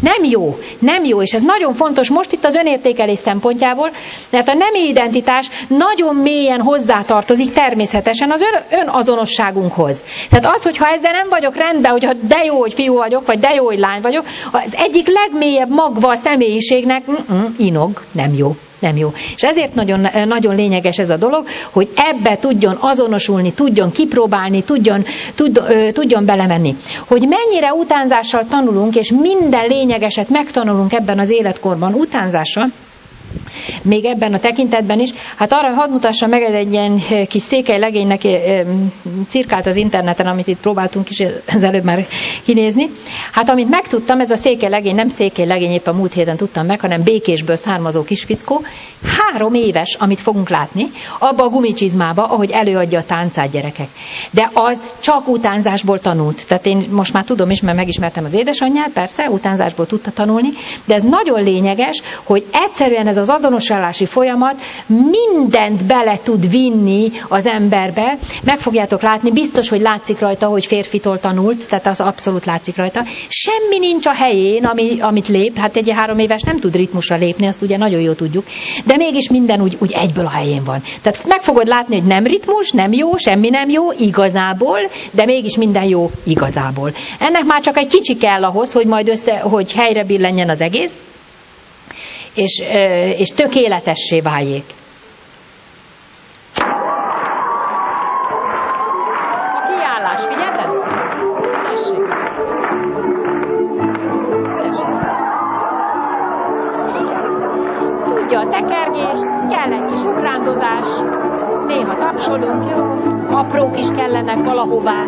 Nem jó, és ez nagyon fontos most itt az önértékelés szempontjából, mert a nemi identitás nagyon mélyen hozzátartozik természetesen az önazonosságunkhoz. Tehát az, hogyha ezzel nem vagyok rendben, hogyha de jó, hogy fiú vagyok, vagy de jó, hogy lány vagyok, az egyik legmélyebb magva a személyiségnek inog, nem jó. Nem jó. És ezért nagyon, nagyon lényeges ez a dolog, hogy ebbe tudjon azonosulni, tudjon kipróbálni, tudjon belemenni. Hogy mennyire utánzással tanulunk, és minden lényegeset megtanulunk ebben az életkorban utánzással, még ebben a tekintetben is. Hát arra hadd mutassam meg, egy ilyen kis székely legénynek cirkált az interneten, amit itt próbáltunk is az előbb már kinézni. Hát amit megtudtam, ez a székely legény, nem székely legény, éppen múlt héten tudtam meg, hanem Békésből származó kisfickó, 3 éves, amit fogunk látni, abba a gumicsizmába, ahogy előadja a táncát, gyerekek. De az csak utánzásból tanult. Tehát én most már tudom is, mert megismertem az édesanyját, persze, utánzásból tudta tanulni, de ez nagyon lényeges, hogy egyszerűen ez az azonosulási folyamat mindent bele tud vinni az emberbe. Meg fogjátok látni, biztos, hogy látszik rajta, hogy férfitól tanult, tehát az abszolút látszik rajta. Semmi nincs a helyén, amit lép, hát egy 3 éves nem tud ritmusra lépni, azt ugye nagyon jól tudjuk, de mégis minden úgy egyből a helyén van. Tehát meg fogod látni, hogy nem ritmus, nem jó, semmi nem jó, igazából, de mégis minden jó, igazából. Ennek már csak egy kicsi kell ahhoz, hogy majd hogy helyre billenjen az egész, és tökéletessé váljék. A kiállás, figyelted? Tessék. Tudja a tekergést, kell egy kis ugrándozás, néha tapsolunk, jó? Aprók is kellenek valahová.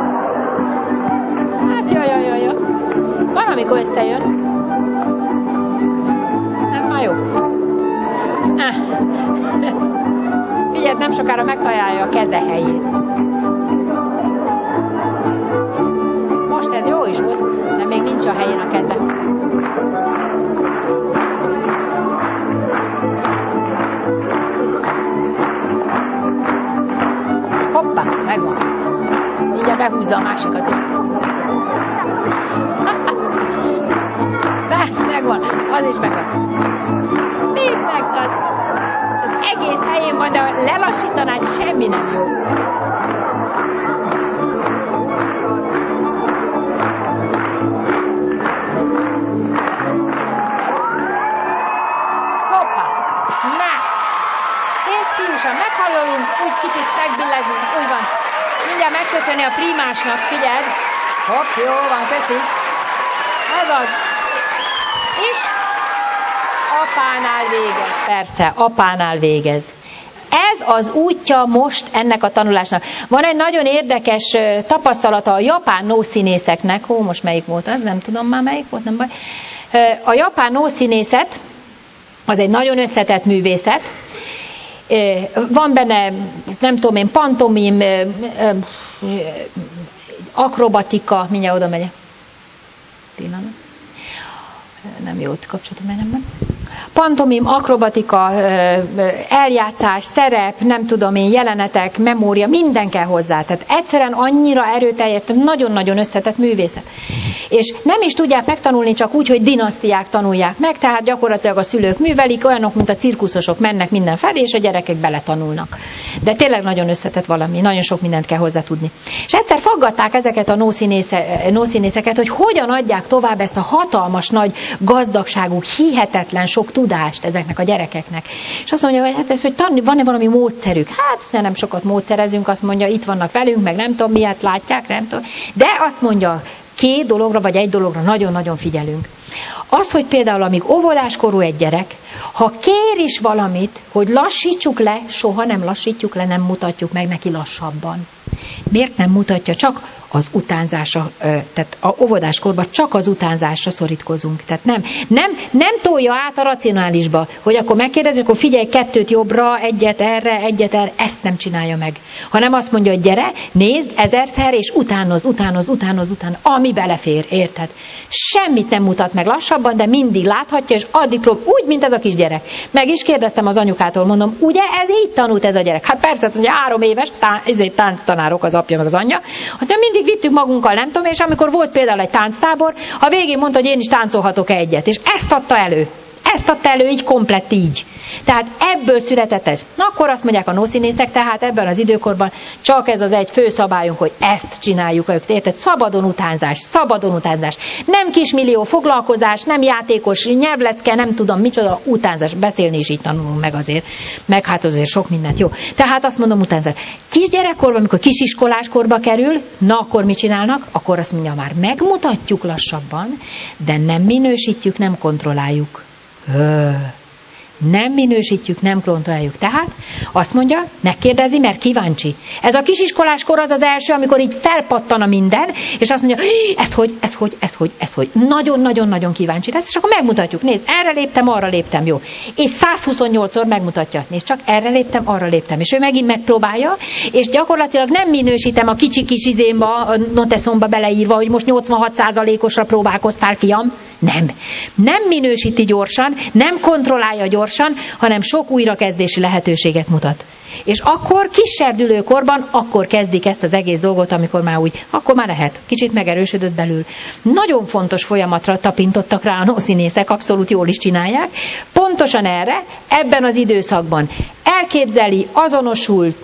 Hát jaj. Van, amikor összejön. Jó. Figyelj, nem sokára megtalálja a keze helyét. Most ez jó is volt, de még nincs a helyén a keze. Hoppá, megvan. Mindjárt behúzza a másikat is. Megvan, az is megvan. Nézd meg, szóval az egész helyén van, de ha lelassítanád, semmi nem jó. Hoppá! Na! Nézd, fiúsan, meghallolunk, úgy kicsit megbillegünk, úgy van. Mindjárt megköszönni a primásnak, figyeld. Hopp, jó van, köszi. Azaz. És apánál végez. Persze, apánál végez. ez az útja most ennek a tanulásnak. Van egy nagyon érdekes tapasztalata a japán nószínészeknek, most melyik volt az, nem tudom már melyik volt, nem baj. A japán nószínészet az egy nagyon összetett művészet. Van benne, nem tudom én, pantomim, akrobatika, mindjárt oda megyek. Pillanat. Nem jó, kapcsolatom, mert nem van. Pantomim, akrobatika, eljátszás, szerep, nem tudom én, jelenetek, memória, minden kell hozzá. Tehát egyszerűen annyira erőteljes, nagyon-nagyon összetett művészet. És nem is tudják megtanulni csak úgy, hogy dinasztiák tanulják meg, tehát gyakorlatilag a szülők művelik, olyanok, mint a cirkuszosok mennek mindenfelé, és a gyerekek beletanulnak. De tényleg nagyon összetett valami, nagyon sok mindent kell hozzá tudni. És egyszer faggatták ezeket a nószínészeket, hogy hogyan adják tovább ezt a hatalmas nagy gazdagságú, hihetetlen sok tudást ezeknek a gyerekeknek. És azt mondja, hogy, hát hogy van-e valami módszerük? Hát nem sokat módszerezünk, azt mondja, itt vannak velünk, meg nem tudom miért látják, nem tudom. De azt mondja, 2 dologra vagy 1 dologra nagyon-nagyon figyelünk. Az, hogy például amíg óvodáskorú egy gyerek, ha kér is valamit, hogy lassítsuk le, soha nem lassítjuk le, nem mutatjuk meg neki lassabban. Miért nem mutatja? Csak az utánzásra, tehát a óvodáskorban csak az utánzásra szorítkozunk. Tehát nem tolja át a racionálisba, hogy akkor megkérdezzük, hogy figyelj 2 jobbra, 1 erre, ezt nem csinálja meg. Hanem azt mondja, hogy gyere, nézd 1000-szer, és utánozd, ami belefér, érted? Semmit nem mutat meg lassabban, de mindig láthatja, és addig úgy, mint ez a kisgyerek. Meg is kérdeztem az anyukától, mondom, ugye ez így tanult ez a gyerek? Hát persze, azt mondja, 3 éves, tánctanárok az apja, meg az anyja. Aztán mindig vittük magunkkal, nem tudom, és amikor volt például egy tánctábor, a végén mondta, hogy én is táncolhatok egyet, és ezt adta elő. Ezt adta elő így komplett így. Tehát ebből született ez. Na akkor azt mondják a nószínészek, tehát ebben az időkorban csak ez az egy fő szabályunk, hogy ezt csináljuk, érted? Szabadon utánzás. Nem kismillió foglalkozás, nem játékos nyelvlecke, nem tudom micsoda, utánzás. Beszélni is így tanulunk meg azért. Meg hát azért sok mindent. Jó. Tehát azt mondom, utánzás. Kisgyerekkorban, amikor kisiskoláskorba kerül, na akkor mit csinálnak? Akkor azt mondja, már megmutatjuk lassabban, de nem minősítjük, nem kontrolláljuk. Nem minősítjük, nem kontrolláljuk. Tehát azt mondja, megkérdezi, mert kíváncsi. Ez a kisiskoláskor az első, amikor így felpattan a minden, és azt mondja, ez hogy. Nagyon-nagyon-nagyon kíváncsi lesz, és akkor megmutatjuk. Nézd, erre léptem, arra léptem, jó. És 128-szor megmutatja. Nézd, csak erre léptem, arra léptem. És ő megint megpróbálja, és gyakorlatilag nem minősítem a kicsi kis izémba, a noteszomba beleírva, hogy most 86%-osra próbálkoztál, fiam. Nem minősíti gyorsan, nem kontrollálja gyorsan, hanem sok újrakezdési lehetőséget mutat. És akkor kisserdülőkorban akkor kezdik ezt az egész dolgot, amikor már lehet. Kicsit megerősödött belül. Nagyon fontos folyamatra tapintottak rá a nószínészek, abszolút jól is csinálják. Pontosan erre, ebben az időszakban elképzeli, azonosul,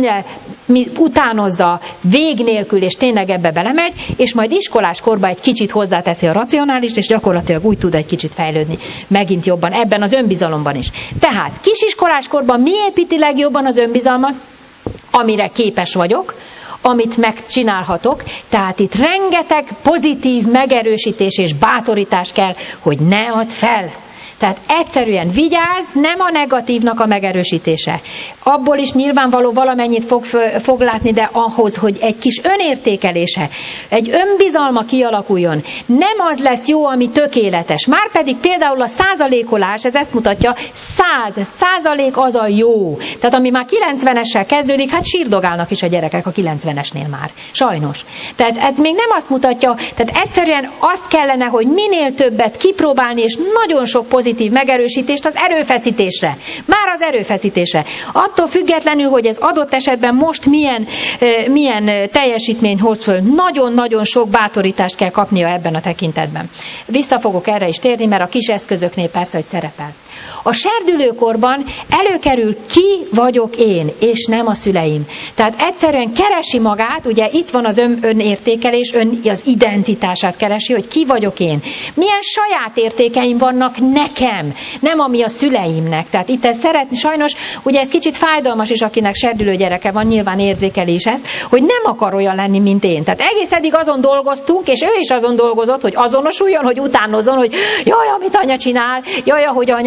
utánozza vég nélkül, és tényleg ebbe belemegy, és majd iskoláskorban egy kicsit hozzáteszi a racionálist, és gyakorlatilag úgy tud egy kicsit fejlődni. Megint jobban, ebben az önbizalomban is. Tehát kisiskoláskorban mi építi legjobban az önbizalmat? Amire képes vagyok, amit megcsinálhatok, tehát itt rengeteg pozitív megerősítés és bátorítás kell, hogy ne add fel. Tehát egyszerűen vigyázz, nem a negatívnak a megerősítése. Abból is nyilvánvaló valamennyit fog látni, de ahhoz, hogy egy kis önértékelése, egy önbizalma kialakuljon, nem az lesz jó, ami tökéletes. Márpedig például a százalékolás, ez ezt mutatja, 100% az a jó. Tehát ami már 90-essel kezdődik, hát sírdogálnak is a gyerekek a 90-esnél már. Sajnos. Tehát ez még nem azt mutatja, tehát egyszerűen azt kellene, hogy minél többet kipróbálni, és nagyon sok pozitív megerősítést az erőfeszítésre. Már az erőfeszítésre. Attól függetlenül, hogy ez adott esetben most milyen teljesítmény hoz föl, nagyon-nagyon sok bátorítást kell kapnia ebben a tekintetben. Vissza fogok erre is térni, mert a kis eszközöknél persze, hogy szerepel. A serdülőkorban előkerül, ki vagyok én, és nem a szüleim. Tehát egyszerűen keresi magát, ugye itt van az önértékelés, az identitását keresi, hogy ki vagyok én. Milyen saját értékeim vannak nekem, nem ami a szüleimnek. Tehát itt ez sajnos, ugye ez kicsit fájdalmas is, akinek serdülő gyereke van, nyilván érzékeli is ezt, hogy nem akar olyan lenni, mint én. Tehát egész eddig azon dolgoztunk, és ő is azon dolgozott, hogy azonosuljon, hogy utánozzon, hogy jaj, amit anya csinál, jaj, ahogy anya, és jaj,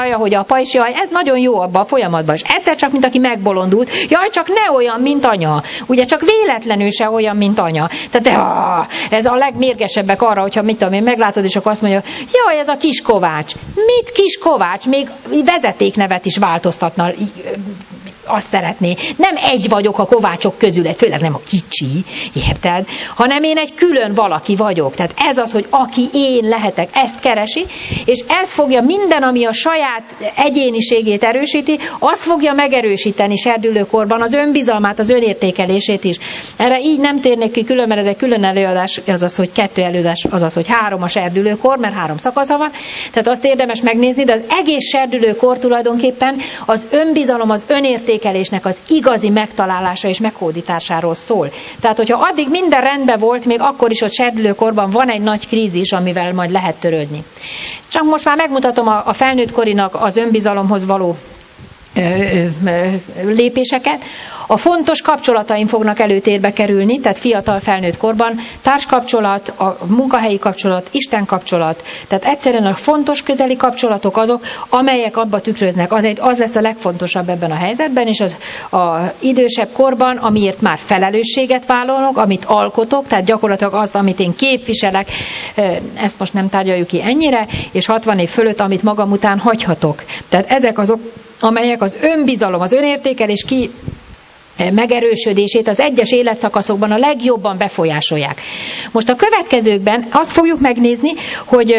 jaj, ahogy apa is, jaj, ez nagyon jó abban a folyamatban. És egyszer csak, mint aki megbolondult, jaj, csak ne olyan, mint anya. Ugye csak véletlenül se olyan, mint anya. Tehát ez a legmérgesebbek arra, hogyha mit tudom én, meglátod, és akkor azt mondja, jaj, ez a kis Kovács. Mit kis Kovács? Még vezetéknevet is változtatna, azt szeretné. Nem egy vagyok a Kovácsok közül, főleg nem a kicsi, érted? Hanem én egy külön valaki vagyok. Tehát ez az, hogy aki én lehetek, ezt keresi, és ez fogja minden, ami a saját egyéniségét erősíti, azt fogja megerősíteni serdülőkorban az önbizalmát, az önértékelését is. Erre így nem térnék ki külön, mert ez egy külön előadás, azaz, hogy 2 előadás, azaz, hogy 3 a serdülőkor, mert 3 szakasza van. Tehát azt érdemes megnézni, de az egész serdülőkor tulajdonképpen az önbizalom, az önértékelésnek az igazi megtalálása és meghódításáról szól. Tehát, hogyha addig minden rendben volt, még akkor is ott serdülőkorban van egy nagy krízis, amivel majd lehet törődni. Csak most már megmutatom a felnőtt korinak az önbizalomhoz való lépéseket. A fontos kapcsolataim fognak előtérbe kerülni, tehát fiatal felnőtt korban, társkapcsolat, a munkahelyi kapcsolat, Isten kapcsolat, tehát egyszerűen a fontos közeli kapcsolatok azok, amelyek abba tükröznek. Az lesz a legfontosabb ebben a helyzetben, és az idősebb korban, amiért már felelősséget vállalok, amit alkotok, tehát gyakorlatilag azt, amit én képviselek, ezt most nem tárgyaljuk ki ennyire, és 60 év fölött, amit magam után hagyhatok. Tehát ezek azok, amelyek az önbizalom, az önértékelés megerősödését az egyes életszakaszokban a legjobban befolyásolják. Most a következőkben azt fogjuk megnézni, hogy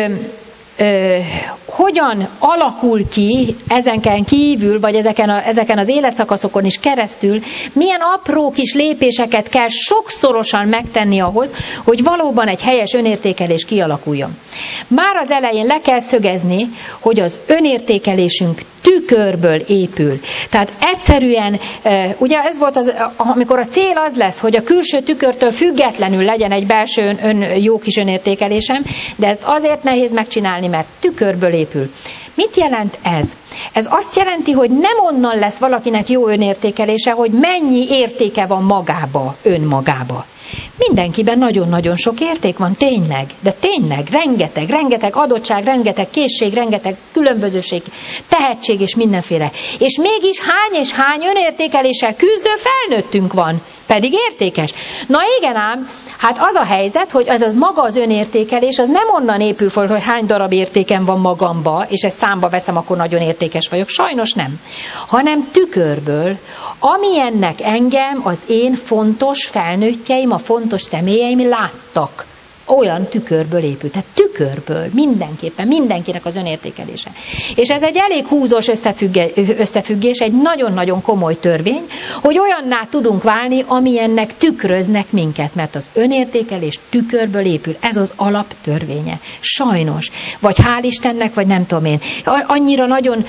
hogyan alakul ki ezeken kívül, vagy ezeken az életszakaszokon is keresztül, milyen apró kis lépéseket kell sokszorosan megtenni ahhoz, hogy valóban egy helyes önértékelés kialakuljon. Már az elején le kell szögezni, hogy az önértékelésünk tükörből épül. Tehát egyszerűen, ugye ez volt az, amikor a cél az lesz, hogy a külső tükörtől függetlenül legyen egy belső jó kis önértékelésem, de ezt azért nehéz megcsinálni, mert tükörből épül. Mit jelent ez? Ez azt jelenti, hogy nem onnan lesz valakinek jó önértékelése, hogy mennyi értéke van magába, önmagába. Mindenkiben nagyon-nagyon sok érték van, tényleg, de tényleg, rengeteg adottság, rengeteg készség, rengeteg különbözőség, tehetség és mindenféle. És mégis hány önértékeléssel küzdő felnőttünk van, pedig értékes. Na igen ám, hát az a helyzet, hogy az maga az önértékelés, az nem onnan épül fel, hogy hány darab értékem van magamba, és ezt számba veszem, akkor nagyon értékes vagyok. Sajnos nem. Hanem tükörből, amilyennek engem az én fontos felnőttjeim, a fontos személyeim láttak. Olyan tükörből épült. Tehát tükörből mindenképpen, mindenkinek az önértékelése. És ez egy elég húzós összefüggés, egy nagyon-nagyon komoly törvény, hogy olyanná tudunk válni, amilyennek tükröznek minket, mert az önértékelés tükörből épül. Ez az alaptörvénye. Sajnos. Vagy hál' Istennek, vagy nem tudom én. Annyira nagyon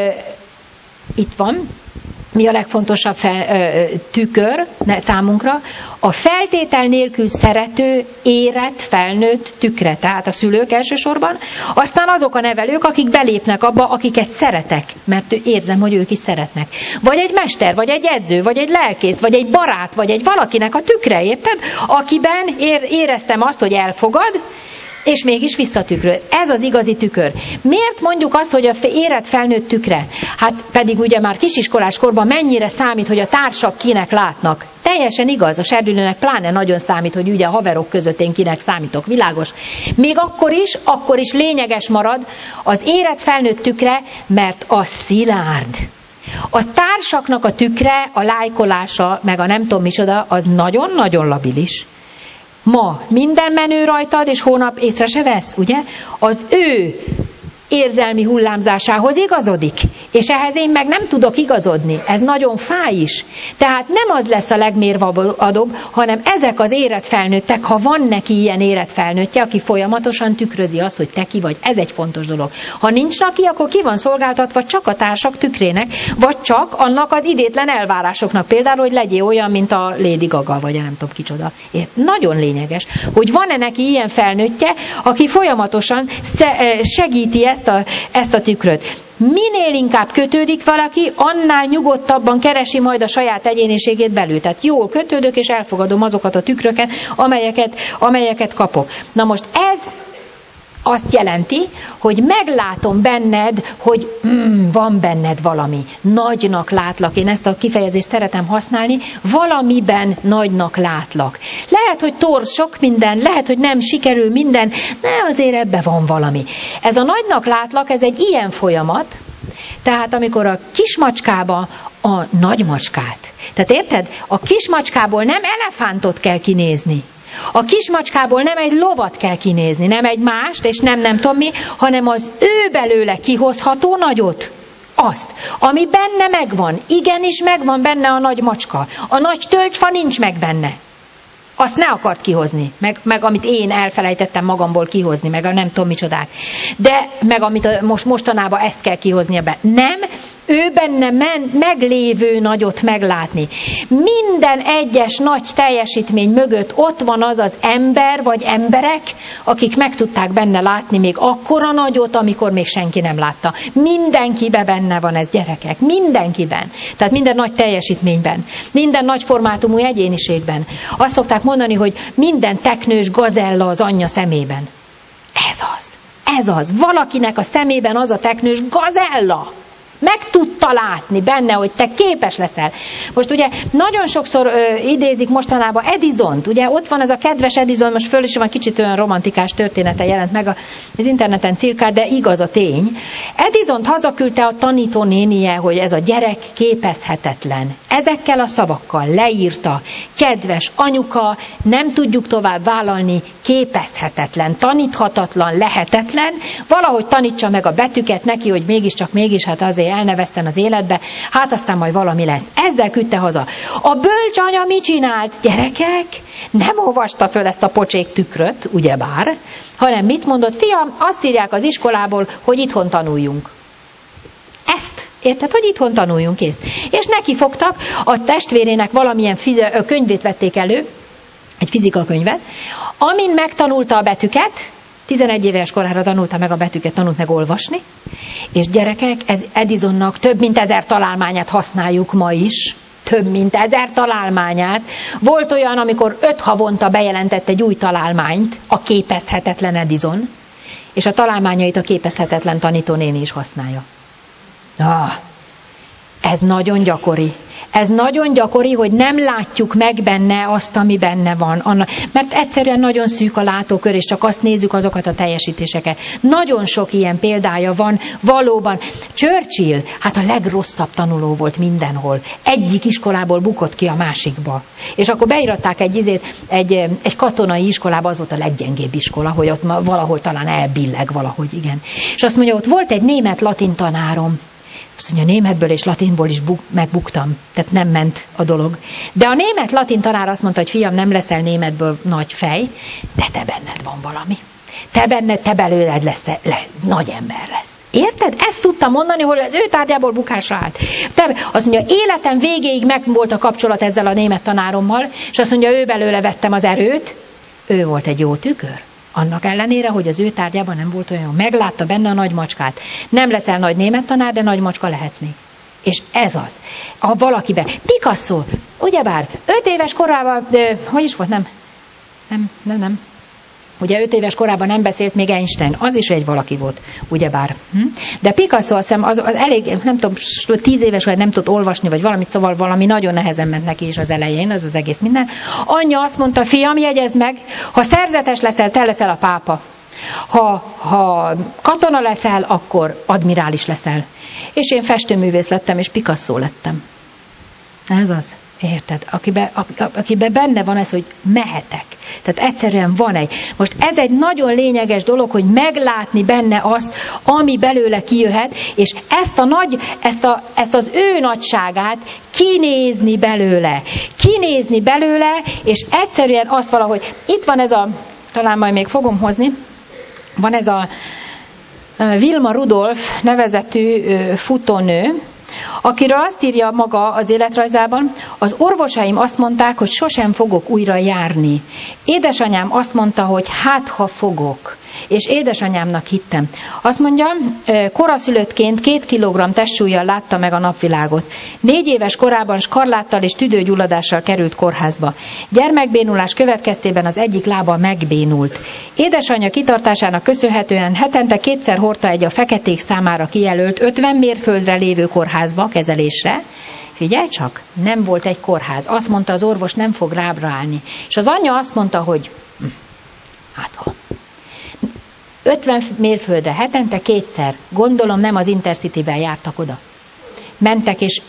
itt van, mi a legfontosabb tükör számunkra? A feltétel nélkül szerető, érett, felnőtt tükre, tehát a szülők elsősorban, aztán azok a nevelők, akik belépnek abba, akiket szeretek, mert érzem, hogy ők is szeretnek. Vagy egy mester, vagy egy edző, vagy egy lelkész, vagy egy barát, vagy egy valakinek a tükre, érted? Akiben éreztem azt, hogy elfogad, és mégis visszatükröz. Ez az igazi tükör. Miért mondjuk azt, hogy a érett felnőtt tükre? Hát pedig ugye már kisiskolás korban mennyire számít, hogy a társak kinek látnak. Teljesen igaz, a serdülőnek pláne nagyon számít, hogy ugye a haverok között én kinek számítok, világos. Még akkor is lényeges marad az érett felnőtt tükre, mert a szilárd. A társaknak a tükre, a lájkolása, meg a nem tudom micsoda, az nagyon-nagyon labilis. Ma minden menő rajtad, és hónap észre se vesz, ugye? Az ő érzelmi hullámzásához igazodik, és ehhez én meg nem tudok igazodni. Ez nagyon fáj is. Tehát nem az lesz a legmérvadóbb, hanem ezek az érett felnőttek, ha van neki ilyen érett felnőttje, aki folyamatosan tükrözi azt, hogy te ki vagy. Ez egy fontos dolog. Ha nincs neki, akkor ki van szolgáltatva csak a társak tükrének, vagy csak annak az idétlen elvárásoknak. Például, hogy legyél olyan, mint a Lady Gaga, vagy nem tudom kicsoda. Nagyon lényeges, hogy van-e neki ilyen felnőttje, aki folyamatosan segíti ezt a tükröt. Minél inkább kötődik valaki, annál nyugodtabban keresi majd a saját egyéniségét belül. Tehát jól kötődök, és elfogadom azokat a tükröket, amelyeket kapok. Na most ez azt jelenti, hogy meglátom benned, hogy van benned valami. Nagynak látlak. Én ezt a kifejezést szeretem használni. Valamiben nagynak látlak. Lehet, hogy torz sok minden, lehet, hogy nem sikerül minden, de azért ebben van valami. Ez a nagynak látlak, ez egy ilyen folyamat. Tehát amikor a kismacskába a nagymacskát. Tehát érted? A kismacskából nem elefántot kell kinézni. A kismacskából nem egy lovat kell kinézni, nem egy mást, és nem tudom mi, hanem az ő belőle kihozható nagyot. Azt, ami benne megvan. Igenis megvan benne a nagy macska. A nagy tölgyfa nincs meg benne. Azt ne akart kihozni, meg amit én elfelejtettem magamból kihozni, meg a nem tudom micsodák. De meg amit mostanában ezt kell kihoznia be. Nem, ő benne meglévő nagyot meglátni. Minden egyes nagy teljesítmény mögött ott van az az ember, vagy emberek, akik meg tudták benne látni még akkora nagyot, amikor még senki nem látta. Mindenkiben benne van ez, gyerekek. Mindenkiben. Tehát minden nagy teljesítményben. Minden nagy formátumú egyéniségben. Azt szokták mondani, hogy minden teknős gazella az anyja szemében. Ez az. Valakinek a szemében az a teknős gazella. Meg tudta látni benne, hogy te képes leszel. Most ugye nagyon sokszor idézik mostanában Edisont. Ugye ott van ez a kedves Edison, most föl is van kicsit olyan romantikás története jelent meg az interneten cirkál, de igaz a tény. Edisont hazaküldte a tanítónénie, hogy ez a gyerek képezhetetlen. Ezekkel a szavakkal leírta. Kedves anyuka, nem tudjuk tovább vállalni, képezhetetlen, taníthatatlan, lehetetlen. Valahogy tanítsa meg a betűket neki, hogy mégis hát azért elneveszten az életbe, hát aztán majd valami lesz. Ezzel küldte haza. A bölcs anya mit csinált, gyerekek? Nem olvasta föl ezt a pocsék tükröt, ugyebár, hanem mit mondott? Fiam, azt írják az iskolából, hogy itthon tanuljunk. Ezt, érted, hogy itthon tanuljunk, kész. És neki fogtak, a testvérének valamilyen könyvét vették elő, egy fizikakönyvet, amin megtanulta a betűket, 11 éves korára tanulta meg a betűket, tanult meg olvasni, és gyerekek, ez Edisonnak több mint 1000 találmányát használjuk ma is, több mint 1000 találmányát. Volt olyan, amikor 5 havonta bejelentett egy új találmányt, a képezhetetlen Edison, és a találmányait a képezhetetlen tanítónéni is használja. Ez nagyon gyakori. Ez nagyon gyakori, hogy nem látjuk meg benne azt, ami benne van. Mert egyszerűen nagyon szűk a látókör, és csak azt nézzük, azokat a teljesítéseket. Nagyon sok ilyen példája van, valóban. Churchill, hát a legrosszabb tanuló volt mindenhol. Egyik iskolából bukott ki a másikba. És akkor beiratták egy katonai iskolába, az volt a leggyengébb iskola, hogy ott valahol talán elbilleg valahogy, igen. És azt mondja, ott volt egy német-latin tanárom. Azt mondja, németből és latinból is megbuktam, tehát nem ment a dolog. De a német-latin tanár azt mondta, hogy fiam, nem leszel németből nagy fej, de te benned van valami. Te belőled nagy ember lesz. Érted? Ezt tudtam mondani, hogy az ő tárgyából bukásra állt. Azt mondja, életem végéig meg volt a kapcsolat ezzel a német tanárommal, és azt mondja, ő belőle vettem az erőt, ő volt egy jó tükör. Annak ellenére, hogy az ő tárgyában nem volt olyan. Meglátta benne a nagy macskát. Nem leszel nagy német tanár, de nagy macska lehetsz még. És ez az. A valakiben. Picasso, ugyebár 5 éves korában, hogy is volt? Nem. Ugye 5 éves korában nem beszélt még Einstein. Az is egy valaki volt, ugyebár. De Picasso azt hiszem, az elég, nem tudom, 10 éves vagy nem tudott olvasni, vagy valamit, szóval valami nagyon nehezen ment neki is az elején, az egész minden. Anyja azt mondta, fiam, jegyezd meg, ha szerzetes leszel, te leszel a pápa. Ha katona leszel, akkor admirális leszel. És én festőművész lettem, és Picasso lettem. Ez az. Érted? Akiben benne van ez, hogy mehetek. Tehát egyszerűen van egy. Most ez egy nagyon lényeges dolog, hogy meglátni benne azt, ami belőle kijöhet, és ezt az ő nagyságát kinézni belőle, és egyszerűen azt valahogy, itt van ez talán majd még fogom hozni, van ez a Vilma Rudolph nevezetű futónő, akiről azt írja maga az életrajzában, az orvosaim azt mondták, hogy sosem fogok újra járni. Édesanyám azt mondta, hogy hát ha fogok. és édesanyámnak hittem. Azt mondja, koraszülöttként 2 kilogramm testsúllyal látta meg a napvilágot. 4 éves korában skarláttal és tüdőgyulladással került kórházba. Gyermekbénulás következtében az egyik lába megbénult. Édesanyja kitartásának köszönhetően hetente 2-szer hordta egy a feketék számára kijelölt 50 mérföldre lévő kórházba kezelésre. Figyelj csak, nem volt egy kórház. Azt mondta az orvos, nem fog rábra állni. És az anyja azt mondta, hogy 50 mérföldre hetente 2-szer. Gondolom nem az Intercityben jártak oda. Mentek és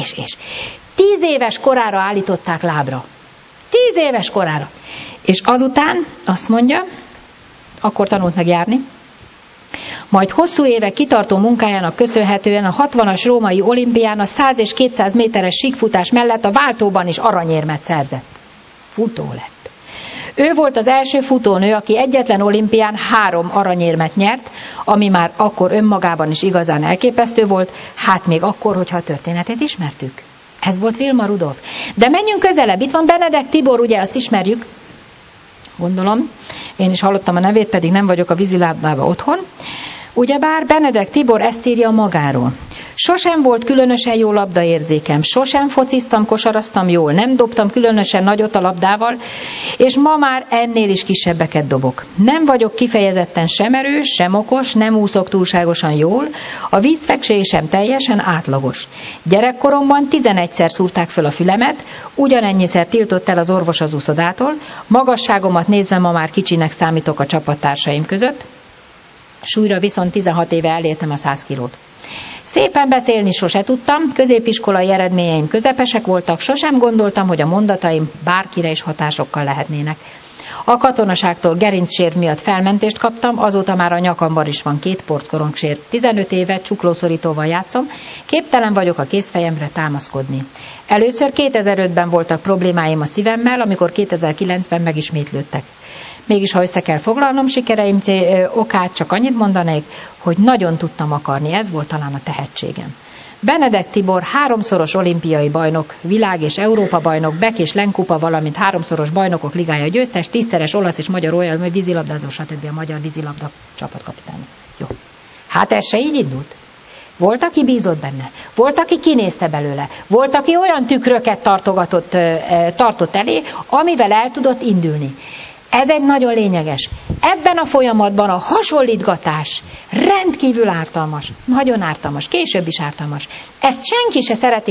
10 éves korára állították lábra. 10 éves korára. És azután azt mondja, akkor tanult meg járni, majd hosszú évek kitartó munkájának köszönhetően a 60-as római olimpián a 100 és 200 méteres síkfutás mellett a váltóban is aranyérmet szerzett. Futó lett. Ő volt az első futónő, aki egyetlen olimpián 3 aranyérmet nyert, ami már akkor önmagában is igazán elképesztő volt, hát még akkor, hogyha a történetét ismertük. Ez volt Vilma Rudolf. De menjünk közelebb, itt van Benedek Tibor, ugye azt ismerjük, gondolom, én is hallottam a nevét, pedig nem vagyok a vízilabdában otthon. Ugyebár Benedek Tibor ezt írja magáról. Sosem volt különösen jó labdaérzékem, sosem fociztam, kosaraztam jól, nem dobtam különösen nagyot a labdával, és ma már ennél is kisebbeket dobok. Nem vagyok kifejezetten sem erős, sem okos, nem úszok túlságosan jól, a vízfeksésem teljesen átlagos. Gyerekkoromban 11-szer szúrták föl a fülemet, ugyanennyiszer tiltott el az orvos az úszodától, magasságomat nézve ma már kicsinek számítok a csapattársaim között, súlyra viszont 16 éve elértem a 100 kilót. Szépen beszélni sose tudtam, középiskolai eredményeim közepesek voltak, sosem gondoltam, hogy a mondataim bárkire is hatásokkal lehetnének. A gerincsér miatt felmentést kaptam, azóta már a nyakamban is van 2 porckorongsér. 15 éve csuklószorítóval játszom, képtelen vagyok a kézfejemre támaszkodni. Először 2005-ben voltak problémáim a szívemmel, amikor 2009-ben megismétlődtek. Mégis, ha össze kell foglalnom sikereim okát, csak annyit mondanék, hogy nagyon tudtam akarni, ez volt talán a tehetségem. Benedek Tibor 3-szoros olimpiai bajnok, világ- és Európa-bajnok, Beck és Lenkupa, valamint 3-szoros bajnokok ligája győztes, 10-szeres olasz és magyar olyan vízilabdázó, stb. A magyar vízilabda csapatkapitány. Jó. Hát ez se így indult. Volt, aki bízott benne, volt, aki kinézte belőle, volt, aki olyan tükröket tartott elé, amivel el tudott indulni. Ez egy nagyon lényeges. Ebben a folyamatban a hasonlítgatás rendkívül ártalmas, nagyon ártalmas, később is ártalmas. Ezt senki se szereti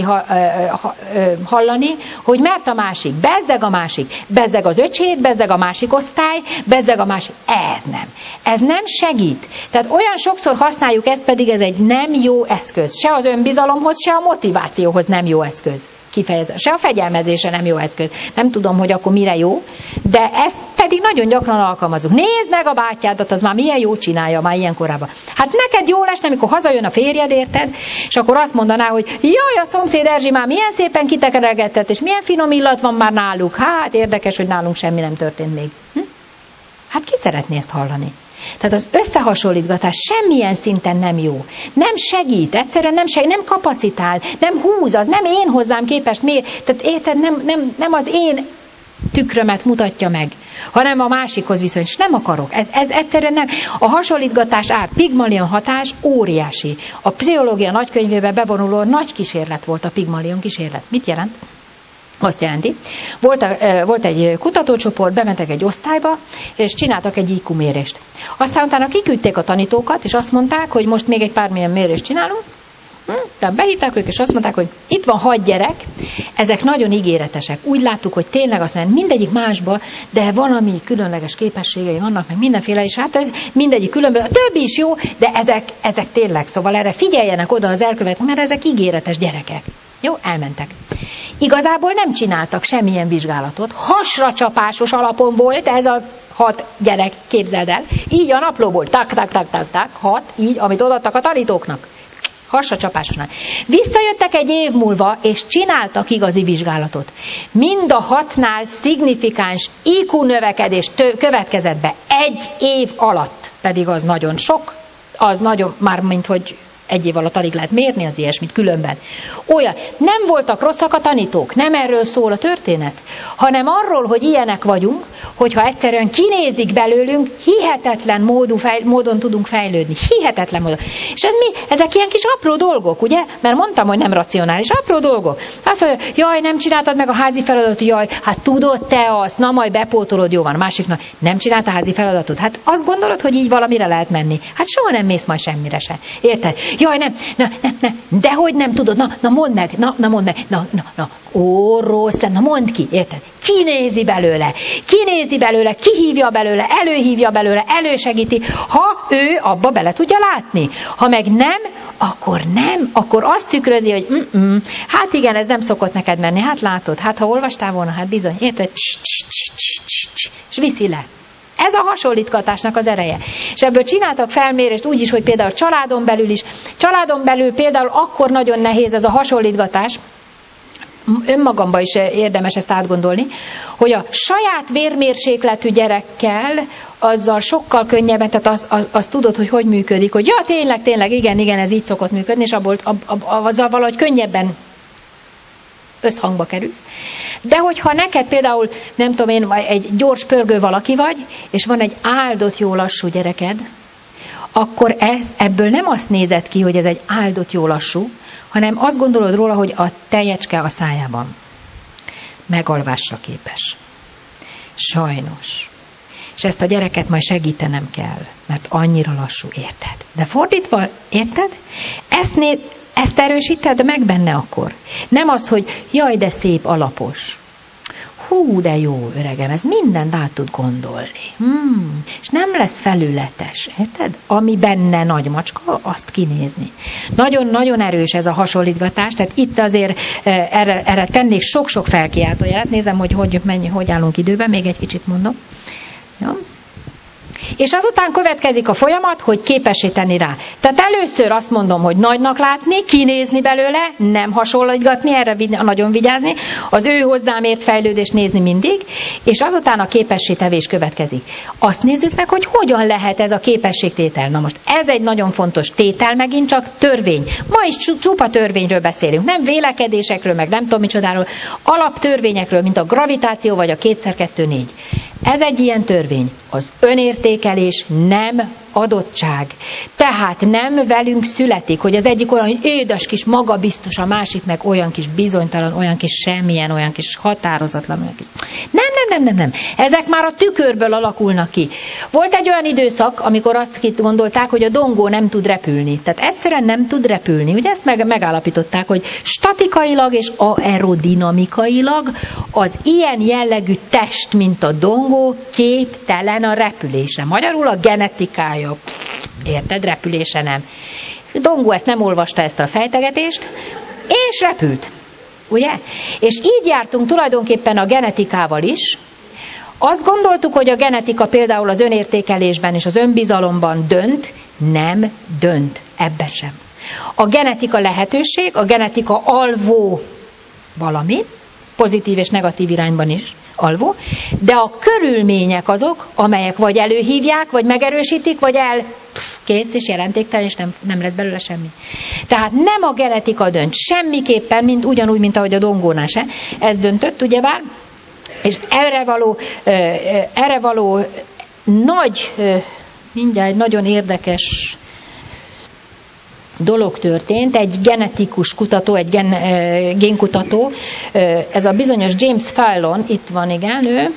hallani, hogy mert a másik, bezzeg a másik, bezzeg az öcsét, bezzeg a másik osztály, bezzeg a másik. Ez nem. Ez nem segít. Tehát olyan sokszor használjuk ezt, pedig ez egy nem jó eszköz. Se az önbizalomhoz, se a motivációhoz nem jó eszköz. Kifejezés. Se a fegyelmezése nem jó eszköz. Nem tudom, hogy akkor mire jó, de ezt pedig nagyon gyakran alkalmazunk. Nézd meg a bátyádat, az már milyen jó csinálja már ilyen korában. Hát neked jól esne, amikor hazajön a férjed, érted? És akkor azt mondaná, hogy jaj, a szomszéd Erzsi már milyen szépen kitekeregetett, és milyen finom illat van már náluk. Hát érdekes, hogy nálunk semmi nem történt még. Hát ki szeretné ezt hallani? Tehát az összehasonlítgatás semmilyen szinten nem jó. Nem segít, egyszerűen nem segít, nem kapacitál, nem húz, az nem én hozzám képest miért. Tehát érted, nem az én tükrömet mutatja meg, hanem a másikhoz viszont, és nem akarok. Ez egyszerűen nem. A hasonlítgatás Pygmalion hatás óriási. A pszichológia nagykönyvébe bevonuló nagy kísérlet volt a Pygmalion kísérlet. Mit jelent? Azt jelenti, volt egy kutatócsoport, bementek egy osztályba, és csináltak egy IQ mérést. Aztán utána kiküldték a tanítókat, és azt mondták, hogy most még egy pármilyen mérést csinálunk. Tehát behívták ők, és azt mondták, hogy itt van 6 gyerek, ezek nagyon ígéretesek. Úgy láttuk, hogy tényleg azt mondják, mindegyik másba, de valami különleges képességei vannak, meg mindenféle, és hát ez mindegyik különböző. A többi is jó, de ezek tényleg, szóval erre figyeljenek oda az elkövetők, mert ezek ígéretes gyerekek. Jó, elmentek. Igazából nem csináltak semmilyen vizsgálatot, hasracsapásos alapon volt ez a 6 gyerek, képzeld el. Így a naplóból, tak, 6, így, amit odaadtak a tanítóknak. Hasracsapásosnak. Visszajöttek egy év múlva, és csináltak igazi vizsgálatot. Mind a 6-nál szignifikáns IQ növekedés következett be 1 év alatt. Pedig az nagyon sok, az nagyon, mármint hogy 1 év alatt alig lehet mérni az ilyesmit különben. Olyan, nem voltak rosszak a tanítók, nem erről szól a történet, hanem arról, hogy ilyenek vagyunk, hogyha egyszerűen kinézik belőlünk, hihetetlen módon tudunk fejlődni. Hihetetlen módon. És ezek ilyen kis apró dolgok, ugye? Mert mondtam, hogy nem racionális, apró dolgok. Azt mondja, jaj, nem csináltad meg a házi feladatot, jaj, hát tudod te azt, na majd bepótolod, jó van. A másiknak, nem csinálta a házi feladatot. Hát azt gondolod, hogy így valamire lehet menni. Hát soha nem mész majd semmire se. Érted? Jaj, nem, dehogy nem tudod, na mondd meg, na mondd meg, na, ó, rossz, na mondd ki, érted? Kinézi belőle, kihívja belőle, elősegíti, ha ő abba bele tudja látni. Ha meg nem, akkor azt tükrözi, hogy hát igen, ez nem szokott neked menni, hát látod, hát ha olvastál volna, hát bizony, érted? És viszi le. Ez a hasonlítgatásnak az ereje. És ebből csináltak felmérést úgy is, hogy például családon belül is. Családon belül például akkor nagyon nehéz ez a hasonlítgatás, önmagamban is érdemes ezt átgondolni, hogy a saját vérmérsékletű gyerekkel azzal sokkal könnyebben, tehát azt tudod, hogy működik, hogy ja, tényleg, igen, ez így szokott működni, és azzal valahogy könnyebben összhangba kerülsz. De hogyha neked például, nem tudom én, egy gyors pörgő valaki vagy, és van egy áldott jó lassú gyereked, akkor ebből nem azt nézed ki, hogy ez egy áldott jó lassú, hanem azt gondolod róla, hogy a tejecske a szájában megalvásra képes. Sajnos. És ezt a gyereket majd segítenem kell, mert annyira lassú, érted? De fordítva, érted? Ezt erősíted meg benne akkor. Nem az, hogy jaj, de szép, alapos. Hú, de jó, öregem, ez mindent át tud gondolni. És nem lesz felületes, érted? Ami benne nagy macska, azt kinézni. Nagyon-nagyon erős ez a hasonlítgatás, tehát itt azért erre tennék sok-sok felkiáltójelet. Nézem, hogy állunk időben, még egy kicsit mondom. Ja. És azután következik a folyamat, hogy képessé tenni rá. Tehát először azt mondom, hogy nagynak látni, kinézni belőle, nem hasonlítgatni, erre nagyon vigyázni, az ő hozzám ért fejlődést nézni mindig, és azután a képességtevés következik. Azt nézzük meg, hogy hogyan lehet ez a képességtétel. Na most ez egy nagyon fontos tétel, megint csak törvény. Ma is csupa törvényről beszélünk, nem vélekedésekről, meg nem tudom micsodáról, alaptörvényekről, mint a gravitáció vagy a 2x2=4. Ez egy ilyen törvény. Az önértékelés nem adottság. Tehát nem velünk születik, hogy az egyik olyan, hogy édes kis magabiztos, a másik meg olyan kis bizonytalan, olyan kis semmilyen, olyan kis határozatlan. Olyan kis... Nem. Ezek már a tükörből alakulnak ki. Volt egy olyan időszak, amikor azt gondolták, hogy a dongó nem tud repülni. Tehát egyszerűen nem tud repülni. Ugye ezt megállapították, hogy statikailag és aerodinamikailag az ilyen jellegű test, mint a dongó, képtelen a repülésre. Magyarul a genetikája, érted, repülése nem. Dongó ezt nem olvasta, ezt a fejtegetést, és repült. Ugye? És így jártunk tulajdonképpen a genetikával is. Azt gondoltuk, hogy a genetika például az önértékelésben és az önbizalomban dönt, nem dönt, ebben sem. A genetika lehetőség, a genetika alvó valami, pozitív és negatív irányban is alvó, de a körülmények azok, amelyek vagy előhívják, vagy megerősítik, vagy kész és jelentéktelen, és nem lesz belőle semmi. Tehát nem a genetika dönt semmiképpen, ugyanúgy, mint ahogy a dongónál se. Ez döntött, ugyebár, és erre való nagy, mindjárt egy nagyon érdekes dolog történt, egy genetikus kutató, egy génkutató, ez a bizonyos James Fallon, itt van, igen, ő,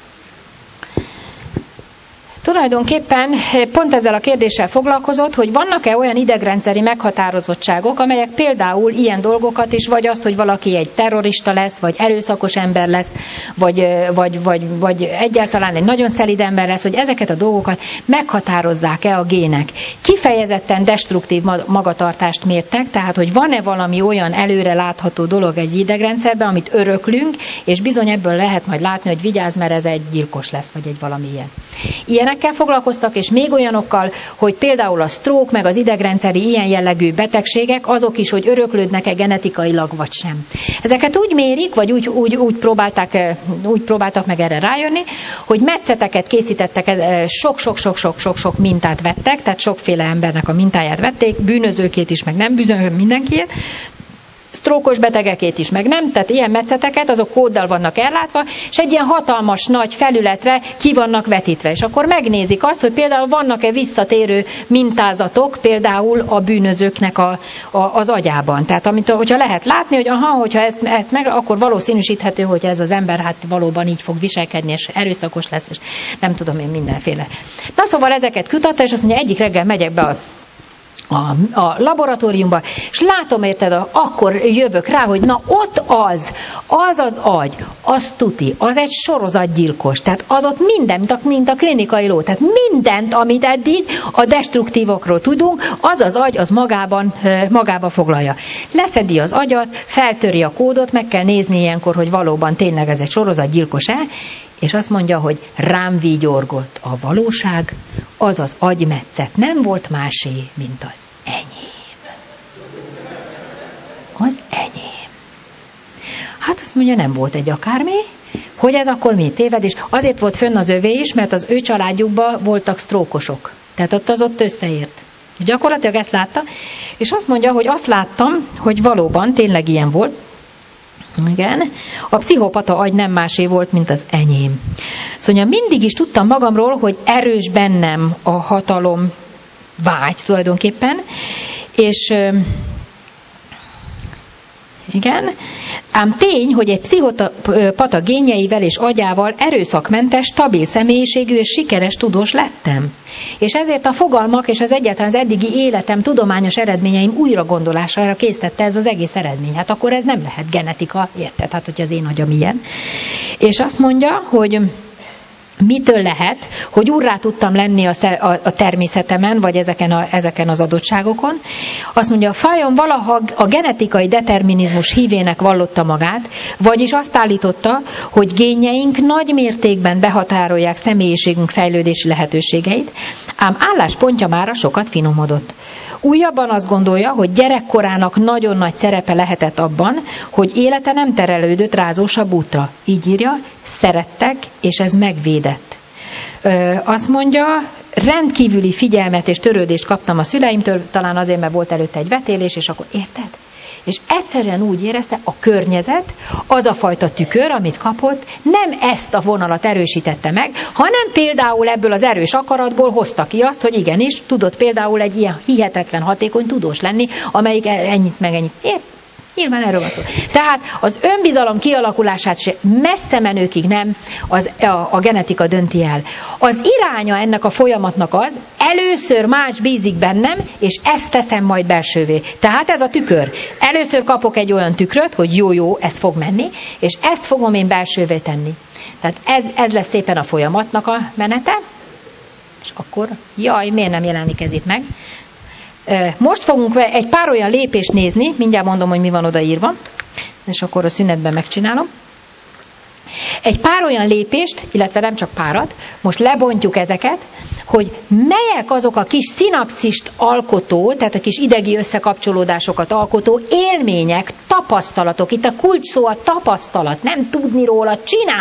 tulajdonképpen pont ezzel a kérdéssel foglalkozott, hogy vannak-e olyan idegrendszeri meghatározottságok, amelyek például ilyen dolgokat is, vagy azt, hogy valaki egy terrorista lesz, vagy erőszakos ember lesz, vagy egyáltalán egy nagyon szelíd ember lesz, hogy ezeket a dolgokat meghatározzák-e a gének. Kifejezetten destruktív magatartást mértek, tehát hogy van-e valami olyan előre látható dolog egy idegrendszerben, amit öröklünk, és bizony ebből lehet majd látni, hogy vigyázz, mert ez egy gyilkos lesz, vagy egy valami ilyen. ilyenekkel foglalkoztak, és még olyanokkal, hogy például a stroke, meg az idegrendszeri ilyen jellegű betegségek, azok is, hogy öröklődnek-e genetikailag, vagy sem. Ezeket úgy mérik, vagy úgy próbáltak meg erre rájönni, hogy metszeteket készítettek, sok mintát vettek, tehát sokféle embernek a mintáját vették, bűnözőkét is, meg nem bűnözőkét, mindenkiét, sztrókos betegekét is, meg nem, tehát ilyen metszeteket, azok kóddal vannak ellátva, és egy ilyen hatalmas nagy felületre ki vannak vetítve. És akkor megnézik azt, hogy például vannak-e visszatérő mintázatok, például a bűnözőknek az agyában. Tehát hogyha lehet látni, hogy hogyha ezt meg, akkor valószínűsíthető, hogy ez az ember hát valóban így fog viselkedni, és erőszakos lesz, és nem tudom én mindenféle. Na szóval ezeket kutatta, és azt mondja, egyik reggel megyek be a laboratóriumba, és látom, érted, akkor jövök rá, hogy na ott az agy, az tuti, az egy sorozatgyilkos, tehát az ott minden, mint a klinikai ló, tehát mindent, amit eddig a destruktívokról tudunk, az agy, az magába foglalja. Leszedi az agyat, feltöri a kódot, meg kell nézni ilyenkor, hogy valóban tényleg ez egy sorozatgyilkos-e, és azt mondja, hogy rám vigyorgott a valóság, az az agymetszet nem volt másé, mint az enyém. Az enyém. Hát azt mondja, nem volt egy akármi, hogy ez akkor mi téved, és azért volt fönn az övé is, mert az ő családjukban voltak sztrókosok. Tehát ott összeért. Gyakorlatilag ezt látta, és azt mondja, hogy azt láttam, hogy valóban tényleg ilyen volt. Igen. A pszichopata agy nem másé volt, mint az enyém. Szóval mindig is tudtam magamról, hogy erős bennem a hatalom vágy tulajdonképpen, és igen, ám tény, hogy egy pszichopata génjeivel és agyával erőszakmentes, stabil személyiségű és sikeres tudós lettem. És ezért a fogalmak és az eddigi életem tudományos eredményeim újra gondolására késztette ez az egész eredmény. Hát akkor ez nem lehet genetika, érted? Hát, hogy az én agyam ilyen. És azt mondja, hogy mitől lehet, hogy úrrá tudtam lenni a természetemen, vagy ezeken az adottságokon. Azt mondja, a fajom valaha a genetikai determinizmus hívének vallotta magát, vagyis azt állította, hogy génjeink nagy mértékben behatárolják személyiségünk fejlődési lehetőségeit, ám álláspontja mára sokat finomodott. Újabban azt gondolja, hogy gyerekkorának nagyon nagy szerepe lehetett abban, hogy élete nem terelődött rázósabb útra. Így írja, szerettek, és ez megvédett. Azt mondja, rendkívüli figyelmet és törődést kaptam a szüleimtől, talán azért, mert volt előtte egy vetélés, és akkor érted? És egyszerűen úgy érezte, a környezet, az a fajta tükör, amit kapott, nem ezt a vonalat erősítette meg, hanem például ebből az erős akaratból hozta ki azt, hogy igenis, tudott például egy ilyen hihetetlen hatékony tudós lenni, amelyik ennyit meg ennyit. Nyilván erről van szó. Tehát az önbizalom kialakulását se messze menőkig nem a genetika dönti el. Az iránya ennek a folyamatnak az, először más bízik bennem, és ezt teszem majd belsővé. Tehát ez a tükör. Először kapok egy olyan tükröt, hogy jó, ez fog menni, és ezt fogom én belsővé tenni. Tehát ez lesz szépen a folyamatnak a menete, és akkor, miért nem jelenik ez itt meg? Most fogunk egy pár olyan lépést nézni, mindjárt mondom, hogy mi van odaírva, és akkor a szünetben megcsinálom. Egy pár olyan lépést, illetve nem csak párat, most lebontjuk ezeket, hogy melyek azok a kis szinapszist alkotó, tehát a kis idegi összekapcsolódásokat alkotó élmények, tapasztalatok. Itt a kulcs szó a tapasztalat, nem tudni róla,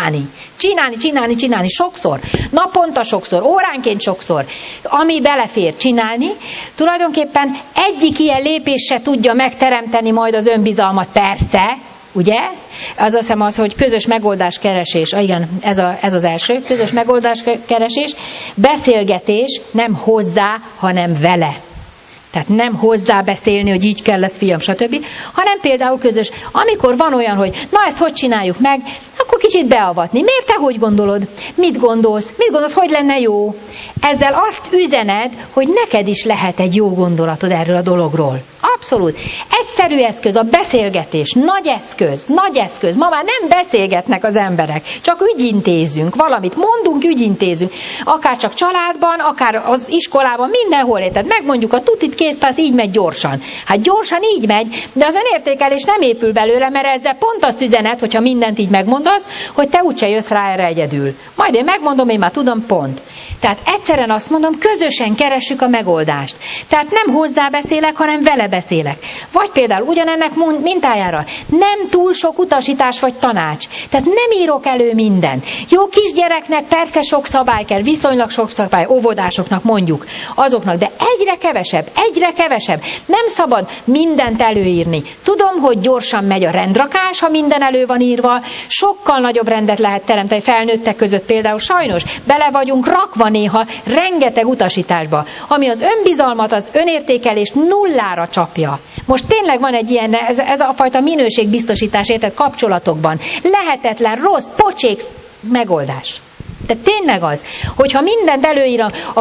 csinálni, sokszor. Naponta sokszor, óránként sokszor, ami belefér csinálni. Tulajdonképpen egyik ilyen lépés se tudja megteremteni majd az önbizalmat, persze, ugye? Az azt hiszem az, hogy közös megoldáskeresés. Igen, ez az első. Közös megoldáskeresés. Beszélgetés nem hozzá, hanem vele. Tehát nem hozzá beszélni, hogy így kell lesz, fiam, stb. Hanem például közös. Amikor van olyan, hogy na ezt hogy csináljuk meg, akkor kicsit beavatni. Miért te hogy gondolod? Mit gondolsz? Hogy lenne jó? Ezzel azt üzened, hogy neked is lehet egy jó gondolatod erről a dologról. Abszolút. Egyszerű eszköz, a beszélgetés. Nagy eszköz. Ma már nem beszélgetnek az emberek. Csak ügyintézünk. Valamit mondunk, ügyintézünk. Akár csak családban, akár az iskolában, mindenhol érted. Megmondjuk a tutit, készpász, így megy gyorsan. Hát gyorsan így megy, de az önértékelés nem épül belőle, mert ezzel pont azt üzenet, hogyha mindent így megmondasz, hogy te úgyse jössz rá erre egyedül. Majd én megmondom, én már tudom, pont. Tehát egyszerűen azt mondom, közösen keressük a megoldást. Tehát nem hozzá beszélek, hanem vele beszélek. Vagy például ugyanennek mintájára nem túl sok utasítás vagy tanács. Tehát nem írok elő mindent. Jó, kisgyereknek persze sok szabály kell, viszonylag sok szabály, óvodásoknak mondjuk, azoknak, de egyre kevesebb. Nem szabad mindent előírni. Tudom, hogy gyorsan megy a rendrakás, ha minden elő van írva, sokkal nagyobb rendet lehet teremteni felnőttek között például. Sajnos bele vagyunk rakva néha rengeteg utasításba, ami az önbizalmat, az önértékelést nullára csapja. Most tényleg van egy ilyen, ez a fajta minőségbiztosítás, érted, kapcsolatokban. Lehetetlen, rossz, pocsék megoldás. De tényleg az, hogyha mindent előír a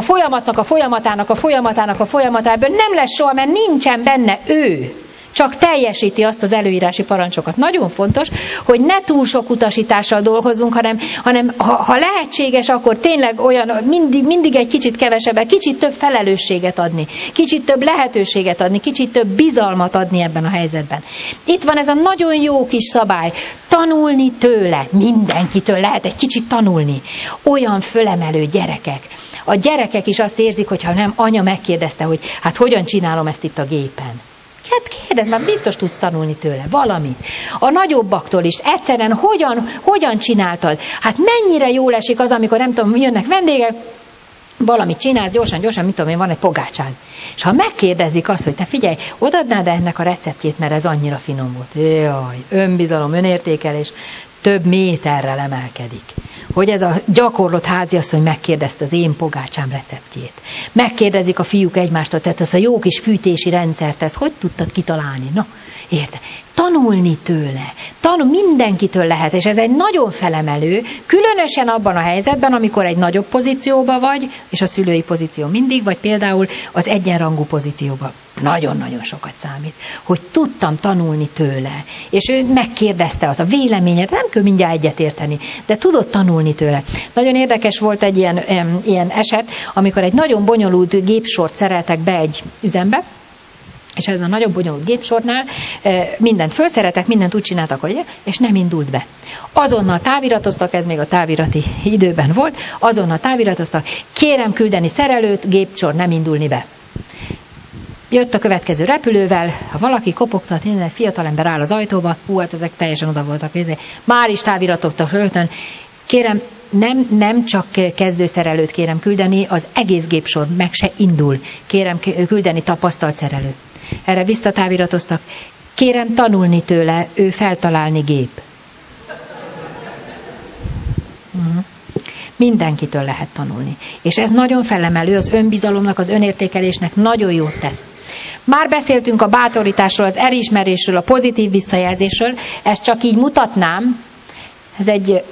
folyamatából, nem lesz soha, mert nincsen benne ő. Csak teljesíti azt az előírási parancsokat. Nagyon fontos, hogy ne túl sok utasítással dolgozzunk, hanem ha lehetséges, akkor tényleg olyan, mindig egy kicsit kevesebb, kicsit több felelősséget adni, kicsit több lehetőséget adni, kicsit több bizalmat adni ebben a helyzetben. Itt van ez a nagyon jó kis szabály. Tanulni tőle, mindenkitől lehet egy kicsit tanulni. Olyan fölemelő gyerekek. A gyerekek is azt érzik, hogyha nem, anya megkérdezte, hogy hát hogyan csinálom ezt itt a gépen. Hát kérdezd, már biztos tudsz tanulni tőle valamit. A nagyobbaktól is egyszerűen hogyan csináltad? Hát mennyire jól esik az, amikor nem tudom, jönnek vendégek, valamit csinálsz, gyorsan, mit tudom én, van egy pogácsád. És ha megkérdezik azt, hogy te figyelj, odaadnád ennek a receptjét, mert ez annyira finom volt. Jaj, önbizalom, önértékelés több méterrel emelkedik. Hogy ez a gyakorlott háziasszony megkérdezte az én pogácsám receptjét. Megkérdezik a fiúk egymástól, tehát az a jó kis fűtési rendszert, ezt hogy tudtad kitalálni? Na, érted? Tanulni tőle. Mindenkitől lehet, és ez egy nagyon felemelő, különösen abban a helyzetben, amikor egy nagyobb pozícióban vagy, és a szülői pozíció mindig, vagy például az egyenrangú pozícióban. Nagyon-nagyon sokat számít, hogy tudtam tanulni tőle, és ő megkérdezte az a véleményet, nem kell mindjárt egyetérteni, de tudott tanulni tőle. Nagyon érdekes volt egy ilyen eset, amikor egy nagyon bonyolult gépsort szereltek be egy üzembe, és ez a nagyon bonyolult gépsornál mindent felszereltek, mindent úgy csináltak, hogy és nem indult be. Azonnal táviratoztak, ez még a távirati időben volt, azonnal táviratoztak, kérem küldeni szerelőt, gépsor nem indulni be. Jött a következő repülővel, ha valaki kopogtat, egy fiatalember áll az ajtóba, hát ezek teljesen oda voltak, már is táviratoztak rögtön, kérem, nem csak kezdőszerelőt kérem küldeni, az egész gépsor meg se indul. Kérem küldeni tapasztalt szerelőt. Erre visszatáviratoztak. Kérem tanulni tőle, ő feltalálni gép. Mindenkitől lehet tanulni. És ez nagyon felemelő, az önbizalomnak, az önértékelésnek nagyon jót tesz. Már beszéltünk a bátorításról, az elismerésről, a pozitív visszajelzésről, ezt csak így mutatnám. Ez egy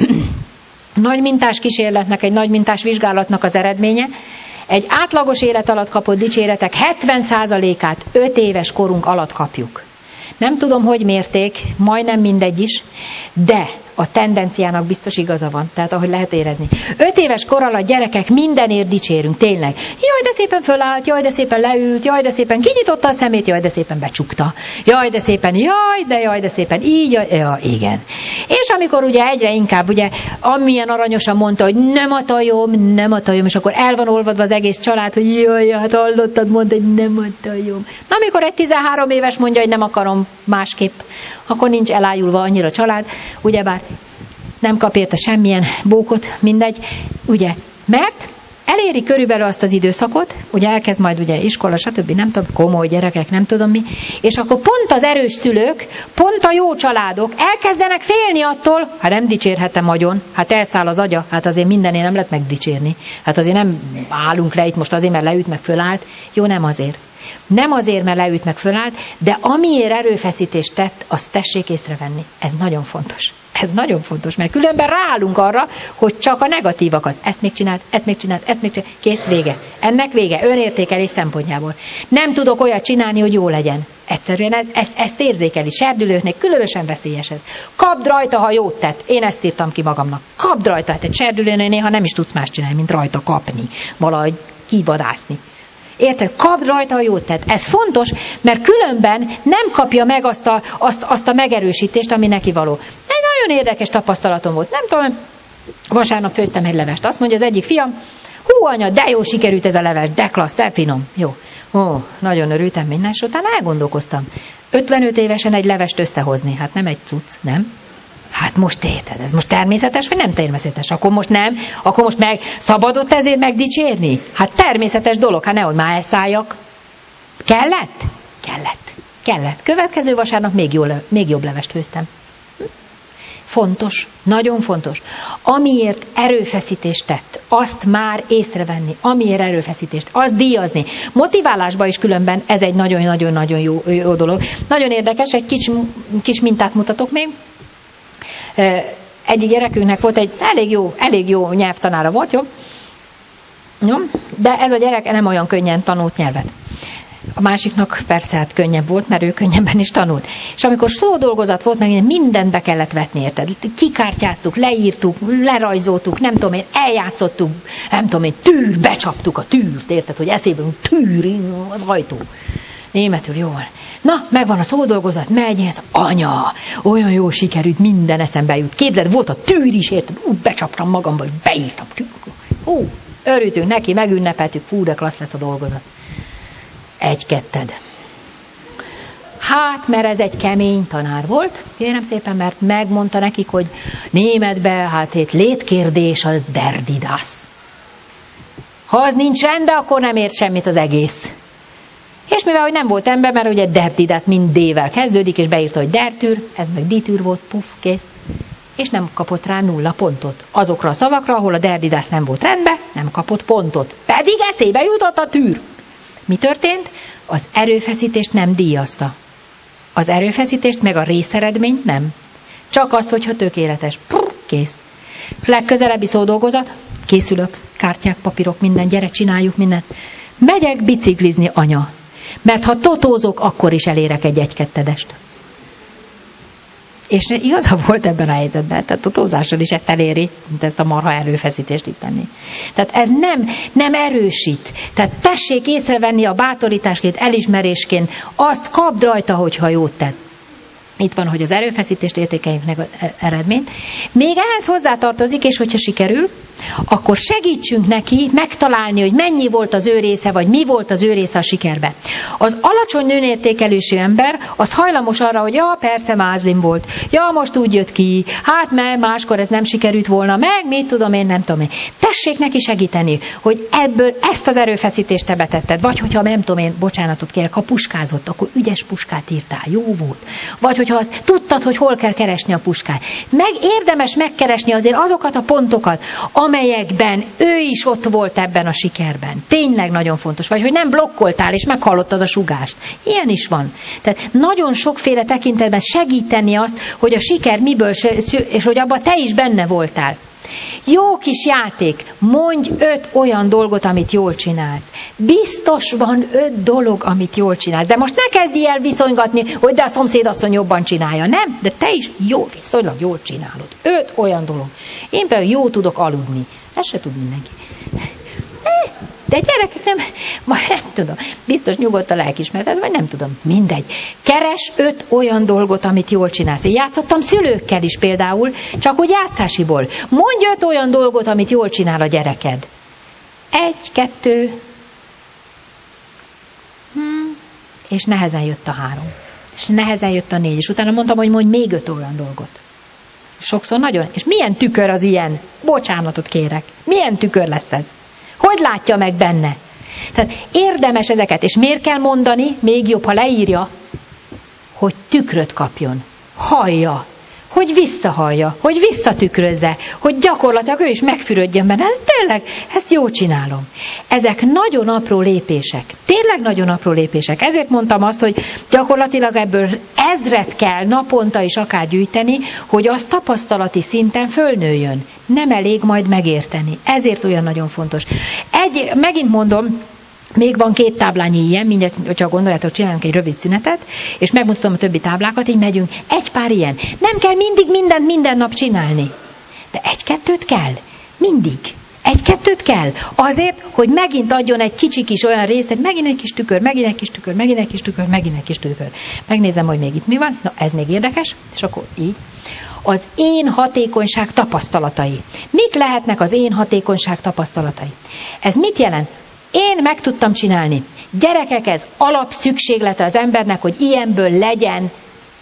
nagy mintás kísérletnek, egy nagy mintás vizsgálatnak az eredménye. Egy átlagos élet alatt kapott dicséretek 70%-át 5 éves korunk alatt kapjuk. Nem tudom, hogy mérték, majdnem mindegy is, de a tendenciának biztos igaza van, tehát ahogy lehet érezni. 5 éves kor alatt gyerekek mindenért dicsérünk, tényleg. Jaj, de szépen fölállt, jaj, de szépen leült, jaj, de szépen kinyitotta a szemét, jaj, de szépen becsukta. Jaj, de szépen, jaj, de szépen, így, ja, igen. És amikor ugye egyre inkább, ugye, amilyen aranyosan mondta, hogy nem a tajom, és akkor el van olvadva az egész család, hogy jaj, hát hallottad, mondta, hogy nem a tajom. Na, amikor egy 13 éves mondja, hogy nem akarom másképp, akkor nincs elájulva annyira a család, ugyebár nem kap érte semmilyen bókot, mindegy, ugye, mert eléri körülbelül azt az időszakot, ugye elkezd majd ugye iskola, stb. Nem tudom, komoly gyerekek, nem tudom mi, és akkor pont az erős szülők, pont a jó családok elkezdenek félni attól, hát nem dicsérhetem agyon, hát elszáll az agya, hát azért mindenén nem lehet megdicsérni, hát azért nem állunk le itt most azért, mert leüt meg fölállt, jó, nem azért. Nem azért, mert leüt meg fölállt, de amiért erőfeszítést tett, azt tessék észrevenni. Ez nagyon fontos. Ez nagyon fontos, mert különben ráállunk arra, hogy csak a negatívakat. Ezt még csinált, kész, vége. Ennek vége, önértékelés szempontjából. Nem tudok olyat csinálni, hogy jó legyen. Egyszerűen ezt érzékeli. Serdülőknek különösen veszélyes ez. Kapd rajta, ha jót tett. Én ezt írtam ki magamnak. Kapd rajta, hát egy serdülőnél néha nem is tudsz más csinálni, mint rajta kapni. Valahogy kivadászni. Érted? Kapd rajta, ha jót tett. Ez fontos, mert különben nem kapja meg azt a megerősítést, ami neki való. Egy nagyon érdekes tapasztalatom volt. Nem tudom, vasárnap főztem egy levest. Azt mondja az egyik fiam, Hú, anya, de jó sikerült ez a leves, de klassz, de finom. Jó. Ó, nagyon örültem minden, és utána elgondolkoztam. 55 évesen egy levest összehozni, hát nem egy cucc, nem? Hát most érted, ez most természetes, vagy nem természetes? Akkor most nem? Akkor most meg szabadott ezért megdicsérni? Hát természetes dolog, hát nehogy már elszálljak. Kellett? Kellett. Következő vasárnap még jobb levest főztem. Fontos, nagyon fontos. Amiért erőfeszítést tett, azt már észrevenni. Amiért erőfeszítést, azt díjazni. Motiválásban is különben ez egy nagyon-nagyon-nagyon jó dolog. Nagyon érdekes, egy kis mintát mutatok még. Egyik gyerekünknek volt egy elég jó nyelvtanára volt, jó? De ez a gyerek nem olyan könnyen tanult nyelvet. A másiknak persze hát könnyebb volt, mert ő könnyebben is tanult. És amikor szódolgozat volt, meg mindent be kellett vetni, érted? Kikártyáztuk, leírtuk, lerajzoltuk, nem tudom én, eljátszottuk, nem tudom én, becsaptuk a tűrt, érted, hogy eszébe tűr, az ajtó. Németül jól. Na, megvan a szódolgozat, megy, ez anya, olyan jó sikerült, minden eszembe jut. Képzeld, volt a tűr is, érted? Becsaptam magamba, és beírtam. Örültünk neki, megünnepeltük, fú, de klassz lesz a dolgozat. 1-2. Hát, mert ez egy kemény tanár volt, kérem szépen, mert megmondta nekik, hogy németbe, hát itt létkérdés a der die das. Ha az nincs rendben, akkor nem ért semmit az egész. És mivel, hogy nem volt ember, mert ugye der die das mind D-vel kezdődik, és beírta, hogy der tür, ez meg die tür volt, puff, kész. És nem kapott rá 0 pontot. Azokra a szavakra, ahol a der die das nem volt rendben, nem kapott pontot. Pedig eszébe jutott a tűr. Mi történt? Az erőfeszítést nem díjazta. Az erőfeszítést meg a részeredményt nem. Csak azt, hogyha tökéletes. Kész. Legközelebbi szódolgozat, készülök, kártyák, papírok, minden, gyere, csináljuk mindent. Megyek biciklizni, anya. Mert ha totózok, akkor is elérek egy 1-2-est. És igaza volt ebben a helyzetben, tehát totózással is ezt eléri, mint ezt a marha erőfeszítést itt tenni. Tehát ez nem erősít. Tehát tessék észrevenni a bátorításként, elismerésként, azt kapd rajta, hogyha jót tett. Itt van, hogy az erőfeszítést értékeljük meg az eredményt. Még ehhez hozzátartozik, és hogyha sikerül, akkor segítsünk neki megtalálni, hogy mennyi volt az ő része, vagy mi volt az ő része a sikerbe. Az alacsony önértékelésű ember, az hajlamos arra, hogy ja, persze mázlim volt, ja, most úgy jött ki, hát mert máskor ez nem sikerült volna, meg mit tudom én, nem tudom én. Tessék neki segíteni, hogy ebből ezt az erőfeszítést te betetted, vagy hogyha nem tudom én, bocsánatot kérek, ha puskázott, akkor ügyes puskát írtál, jó volt. Vagy hogyha azt tudtad, hogy hol kell keresni a puskát. Érdemes megkeresni azért azokat a pontokat, amelyekben ő is ott volt ebben a sikerben. Tényleg nagyon fontos. Vagy hogy nem blokkoltál, és meghallottad a sugást. Ilyen is van. Tehát nagyon sokféle tekintetben segíteni azt, hogy a siker miből, és hogy abban te is benne voltál. Jó kis játék. Mondj 5 olyan dolgot, amit jól csinálsz. Biztos van 5 dolog, amit jól csinálsz. De most ne kezdj el viszonygatni, hogy de a szomszédasszony jobban csinálja. Nem, de te is viszonylag jól csinálod. 5 olyan dolog. Én például jó tudok aludni. Ezt se tud mindenki. De gyerekek nem tudom, biztos nyugodt a lelkiismereted, vagy nem tudom, mindegy. Keres 5 olyan dolgot, amit jól csinálsz. Én játszottam szülőkkel is például, csak úgy játszásiból. Mondj 5 olyan dolgot, amit jól csinál a gyereked. 1, 2, és nehezen jött a 3. És nehezen jött a 4. És utána mondtam, hogy mondj még 5 olyan dolgot. Sokszor nagyon. És milyen tükör az ilyen? Bocsánatot kérek. Milyen tükör lesz ez? Hogy látja meg benne? Tehát érdemes ezeket, és miért kell mondani, még jobb, ha leírja, hogy tükröt kapjon, hallja, hogy visszahallja, hogy visszatükrözze, hogy gyakorlatilag ő is megfürödjön benne. Tényleg, ezt jól csinálom. Ezek nagyon apró lépések. Tényleg nagyon apró lépések. Ezért mondtam azt, hogy gyakorlatilag ebből 1000 kell naponta is akár gyűjteni, hogy az tapasztalati szinten fölnőjön. Nem elég majd megérteni. Ezért olyan nagyon fontos. Megint mondom, még van 2 táblányi ilyen, mindjárt, hogyha gondoljátok, csinálunk egy rövid szünetet, és megmutatom a többi táblákat, így megyünk. 1 pár ilyen. Nem kell mindig mindent minden nap csinálni. De 1-2 kell. Mindig. Egy-kettőt kell. Azért, hogy megint adjon egy kicsi kis olyan részt, hogy megint egy kis tükör, megint egy kis tükör, megint egy kis tükör, megint egy kis tükör. Megnézem, hogy még itt mi van. Na, ez még érdekes. És akkor így. Az én hatékonyság tapasztalatai. Mik lehetnek az én hatékonyság tapasztalatai? Ez mit jelent? Én meg tudtam csinálni. Gyerekek, ez alapszükséglete az embernek, hogy ilyenből legyen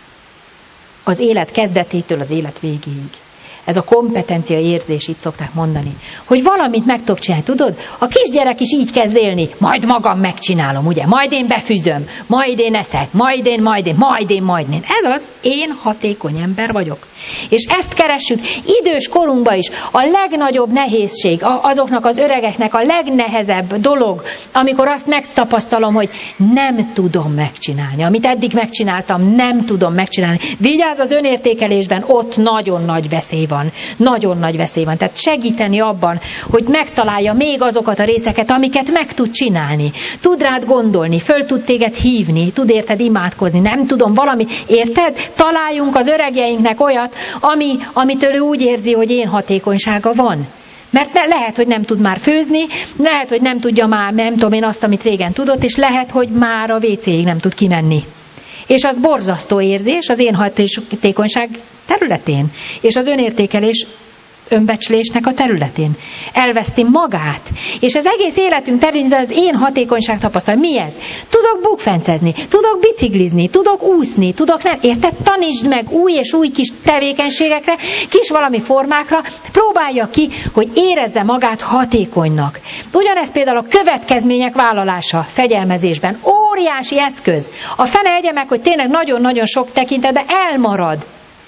az élet kezdetétől az élet végéig. Ez a kompetencia érzés, így szokták mondani. Hogy valamit meg tudok csinálni, tudod? A kisgyerek is így kezd élni, majd magam megcsinálom, ugye? Majd én befűzöm, majd én eszek, majd én. Ez az, én hatékony ember vagyok. És ezt keressük idős korunkban is. A legnagyobb nehézség, azoknak az öregeknek a legnehezebb dolog, amikor azt megtapasztalom, hogy nem tudom megcsinálni. Amit eddig megcsináltam, nem tudom megcsinálni. Vigyázz, az önértékelésben, ott nagyon nagy veszély van. Nagyon nagy veszély van. Tehát segíteni abban, hogy megtalálja még azokat a részeket, amiket meg tud csinálni. Tud rád gondolni, föl tud téged hívni, tud érted imádkozni, nem tudom, valami, érted? Találjunk az öregjeinknek olyat, amitől ő úgy érzi, hogy én hatékonysága van. Mert lehet, hogy nem tud már főzni, lehet, hogy nem tudja már, nem tudom én azt, amit régen tudott, és lehet, hogy már a WC-ig nem tud kimenni. És az borzasztó érzés az én hatékonyság területén, és az önértékelés önbecslésnek a területén. Elveszti magát. És az egész életünk területén az én hatékonyság tapasztalat. Mi ez? Tudok bukfencezni, tudok biciklizni, tudok úszni, tudok nem. Érted? Tanítsd meg új és új kis tevékenységekre, kis valami formákra, próbálja ki, hogy érezze magát hatékonynak. Ugyanez például a következmények vállalása fegyelmezésben. Óriási eszköz. A fene egye meg, hogy tényleg nagyon-nagyon sok tekintetben elmarad.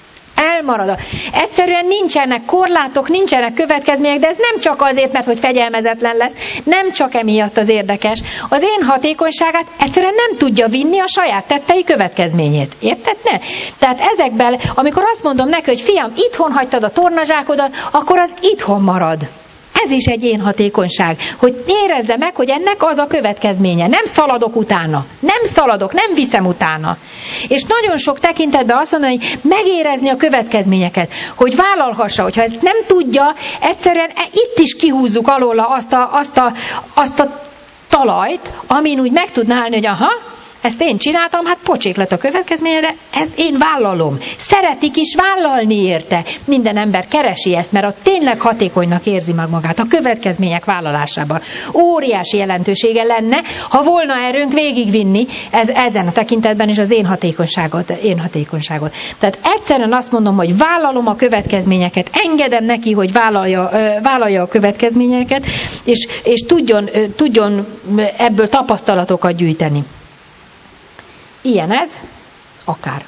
Egyszerűen nincsenek korlátok, nincsenek következmények, de ez nem csak azért, mert hogy fegyelmezetlen lesz, nem csak emiatt az érdekes. Az én hatékonyságát egyszerűen nem tudja vinni a saját tettei következményét. Érted? Ne? Tehát ezekben, amikor azt mondom neki, hogy fiam, itthon hagytad a tornazsákodat, akkor az itthon marad. Ez is egy én hatékonyság, hogy érezze meg, hogy ennek az a következménye. Nem szaladok utána. Nem viszem utána. És nagyon sok tekintetben azt mondani, hogy megérezni a következményeket, hogy vállalhassa, hogyha ezt nem tudja, egyszerűen itt is kihúzzuk alóla azt a talajt, amin úgy meg tudná állni, hogy aha, ezt én csináltam, hát pocsék lett a következménye, de ezt én vállalom. Szeretik is vállalni érte. Minden ember keresi ezt, mert tényleg hatékonynak érzi meg magát a következmények vállalásában. Óriási jelentősége lenne, ha volna erőnk végigvinni ezen a tekintetben is az én hatékonyságot. Tehát egyszerűen azt mondom, hogy vállalom a következményeket, engedem neki, hogy vállalja a következményeket, és tudjon ebből tapasztalatokat gyűjteni. Ilyen ez, akár.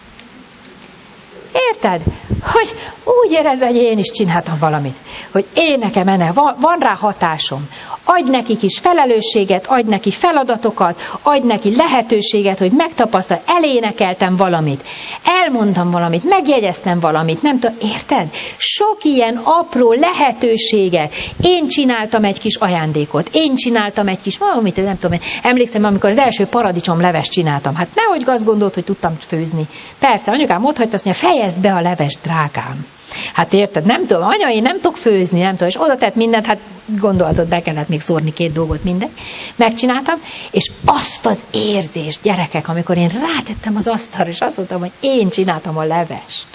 Érted? Hogy úgy érezze, hogy én is csináltam valamit. Hogy én nekem van rá hatásom. Adj neki kis felelősséget, adj neki feladatokat, adj neki lehetőséget, hogy megtapasztalj, elénekeltem valamit, elmondtam valamit, megjegyeztem valamit, nem tudom, érted? Sok ilyen apró lehetőséget. Én csináltam egy kis ajándékot, én csináltam egy kis valamit, nem tudom, emlékszem, amikor az első paradicsomlevest csináltam. Hát nehogy azt gondolt, hogy tudtam főzni. Persze, anyukám ott hagyta azt, mondja, fejezd be a levest, drágám. Hát érted, nem tudom, anya, én nem tudok főzni, nem tudom, és oda tett mindent, hát gondolatod, be kellett még szórni 2 dolgot, mindegy. Megcsináltam, és azt az érzést, gyerekek, amikor én rátettem az asztalra, és azt mondtam, hogy én csináltam a levest.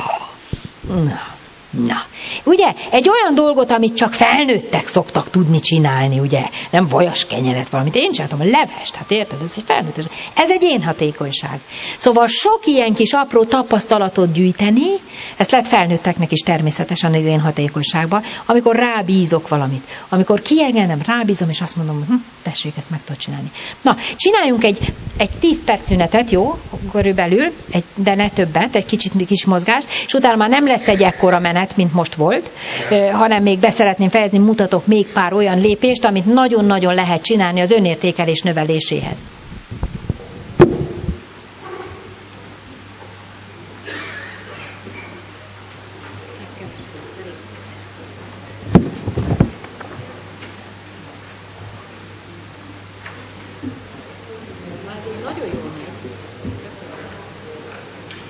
Na, ugye, egy olyan dolgot, amit csak felnőttek szoktak tudni csinálni, ugye, nem vajas kenyeret valamit, én csináltam a levest, hát érted, ez egy felnőtt. Ez egy én hatékonyság. Szóval sok ilyen kis apró tapasztalatot gyűjteni, ezt lehet felnőtteknek is természetesen az én hatékonyságban, amikor rábízok valamit, amikor kiengedem, rábízom, és azt mondom, tessék, ezt meg tudod csinálni. Na, csináljunk egy 10 perc szünetet, jó, körülbelül, de ne többet, egy kis mozgást, és utána már nem lesz egy ekkora menet, mint most volt, hanem még be szeretném fejezni, mutatok még pár olyan lépést, amit nagyon-nagyon lehet csinálni az önértékelés növeléséhez.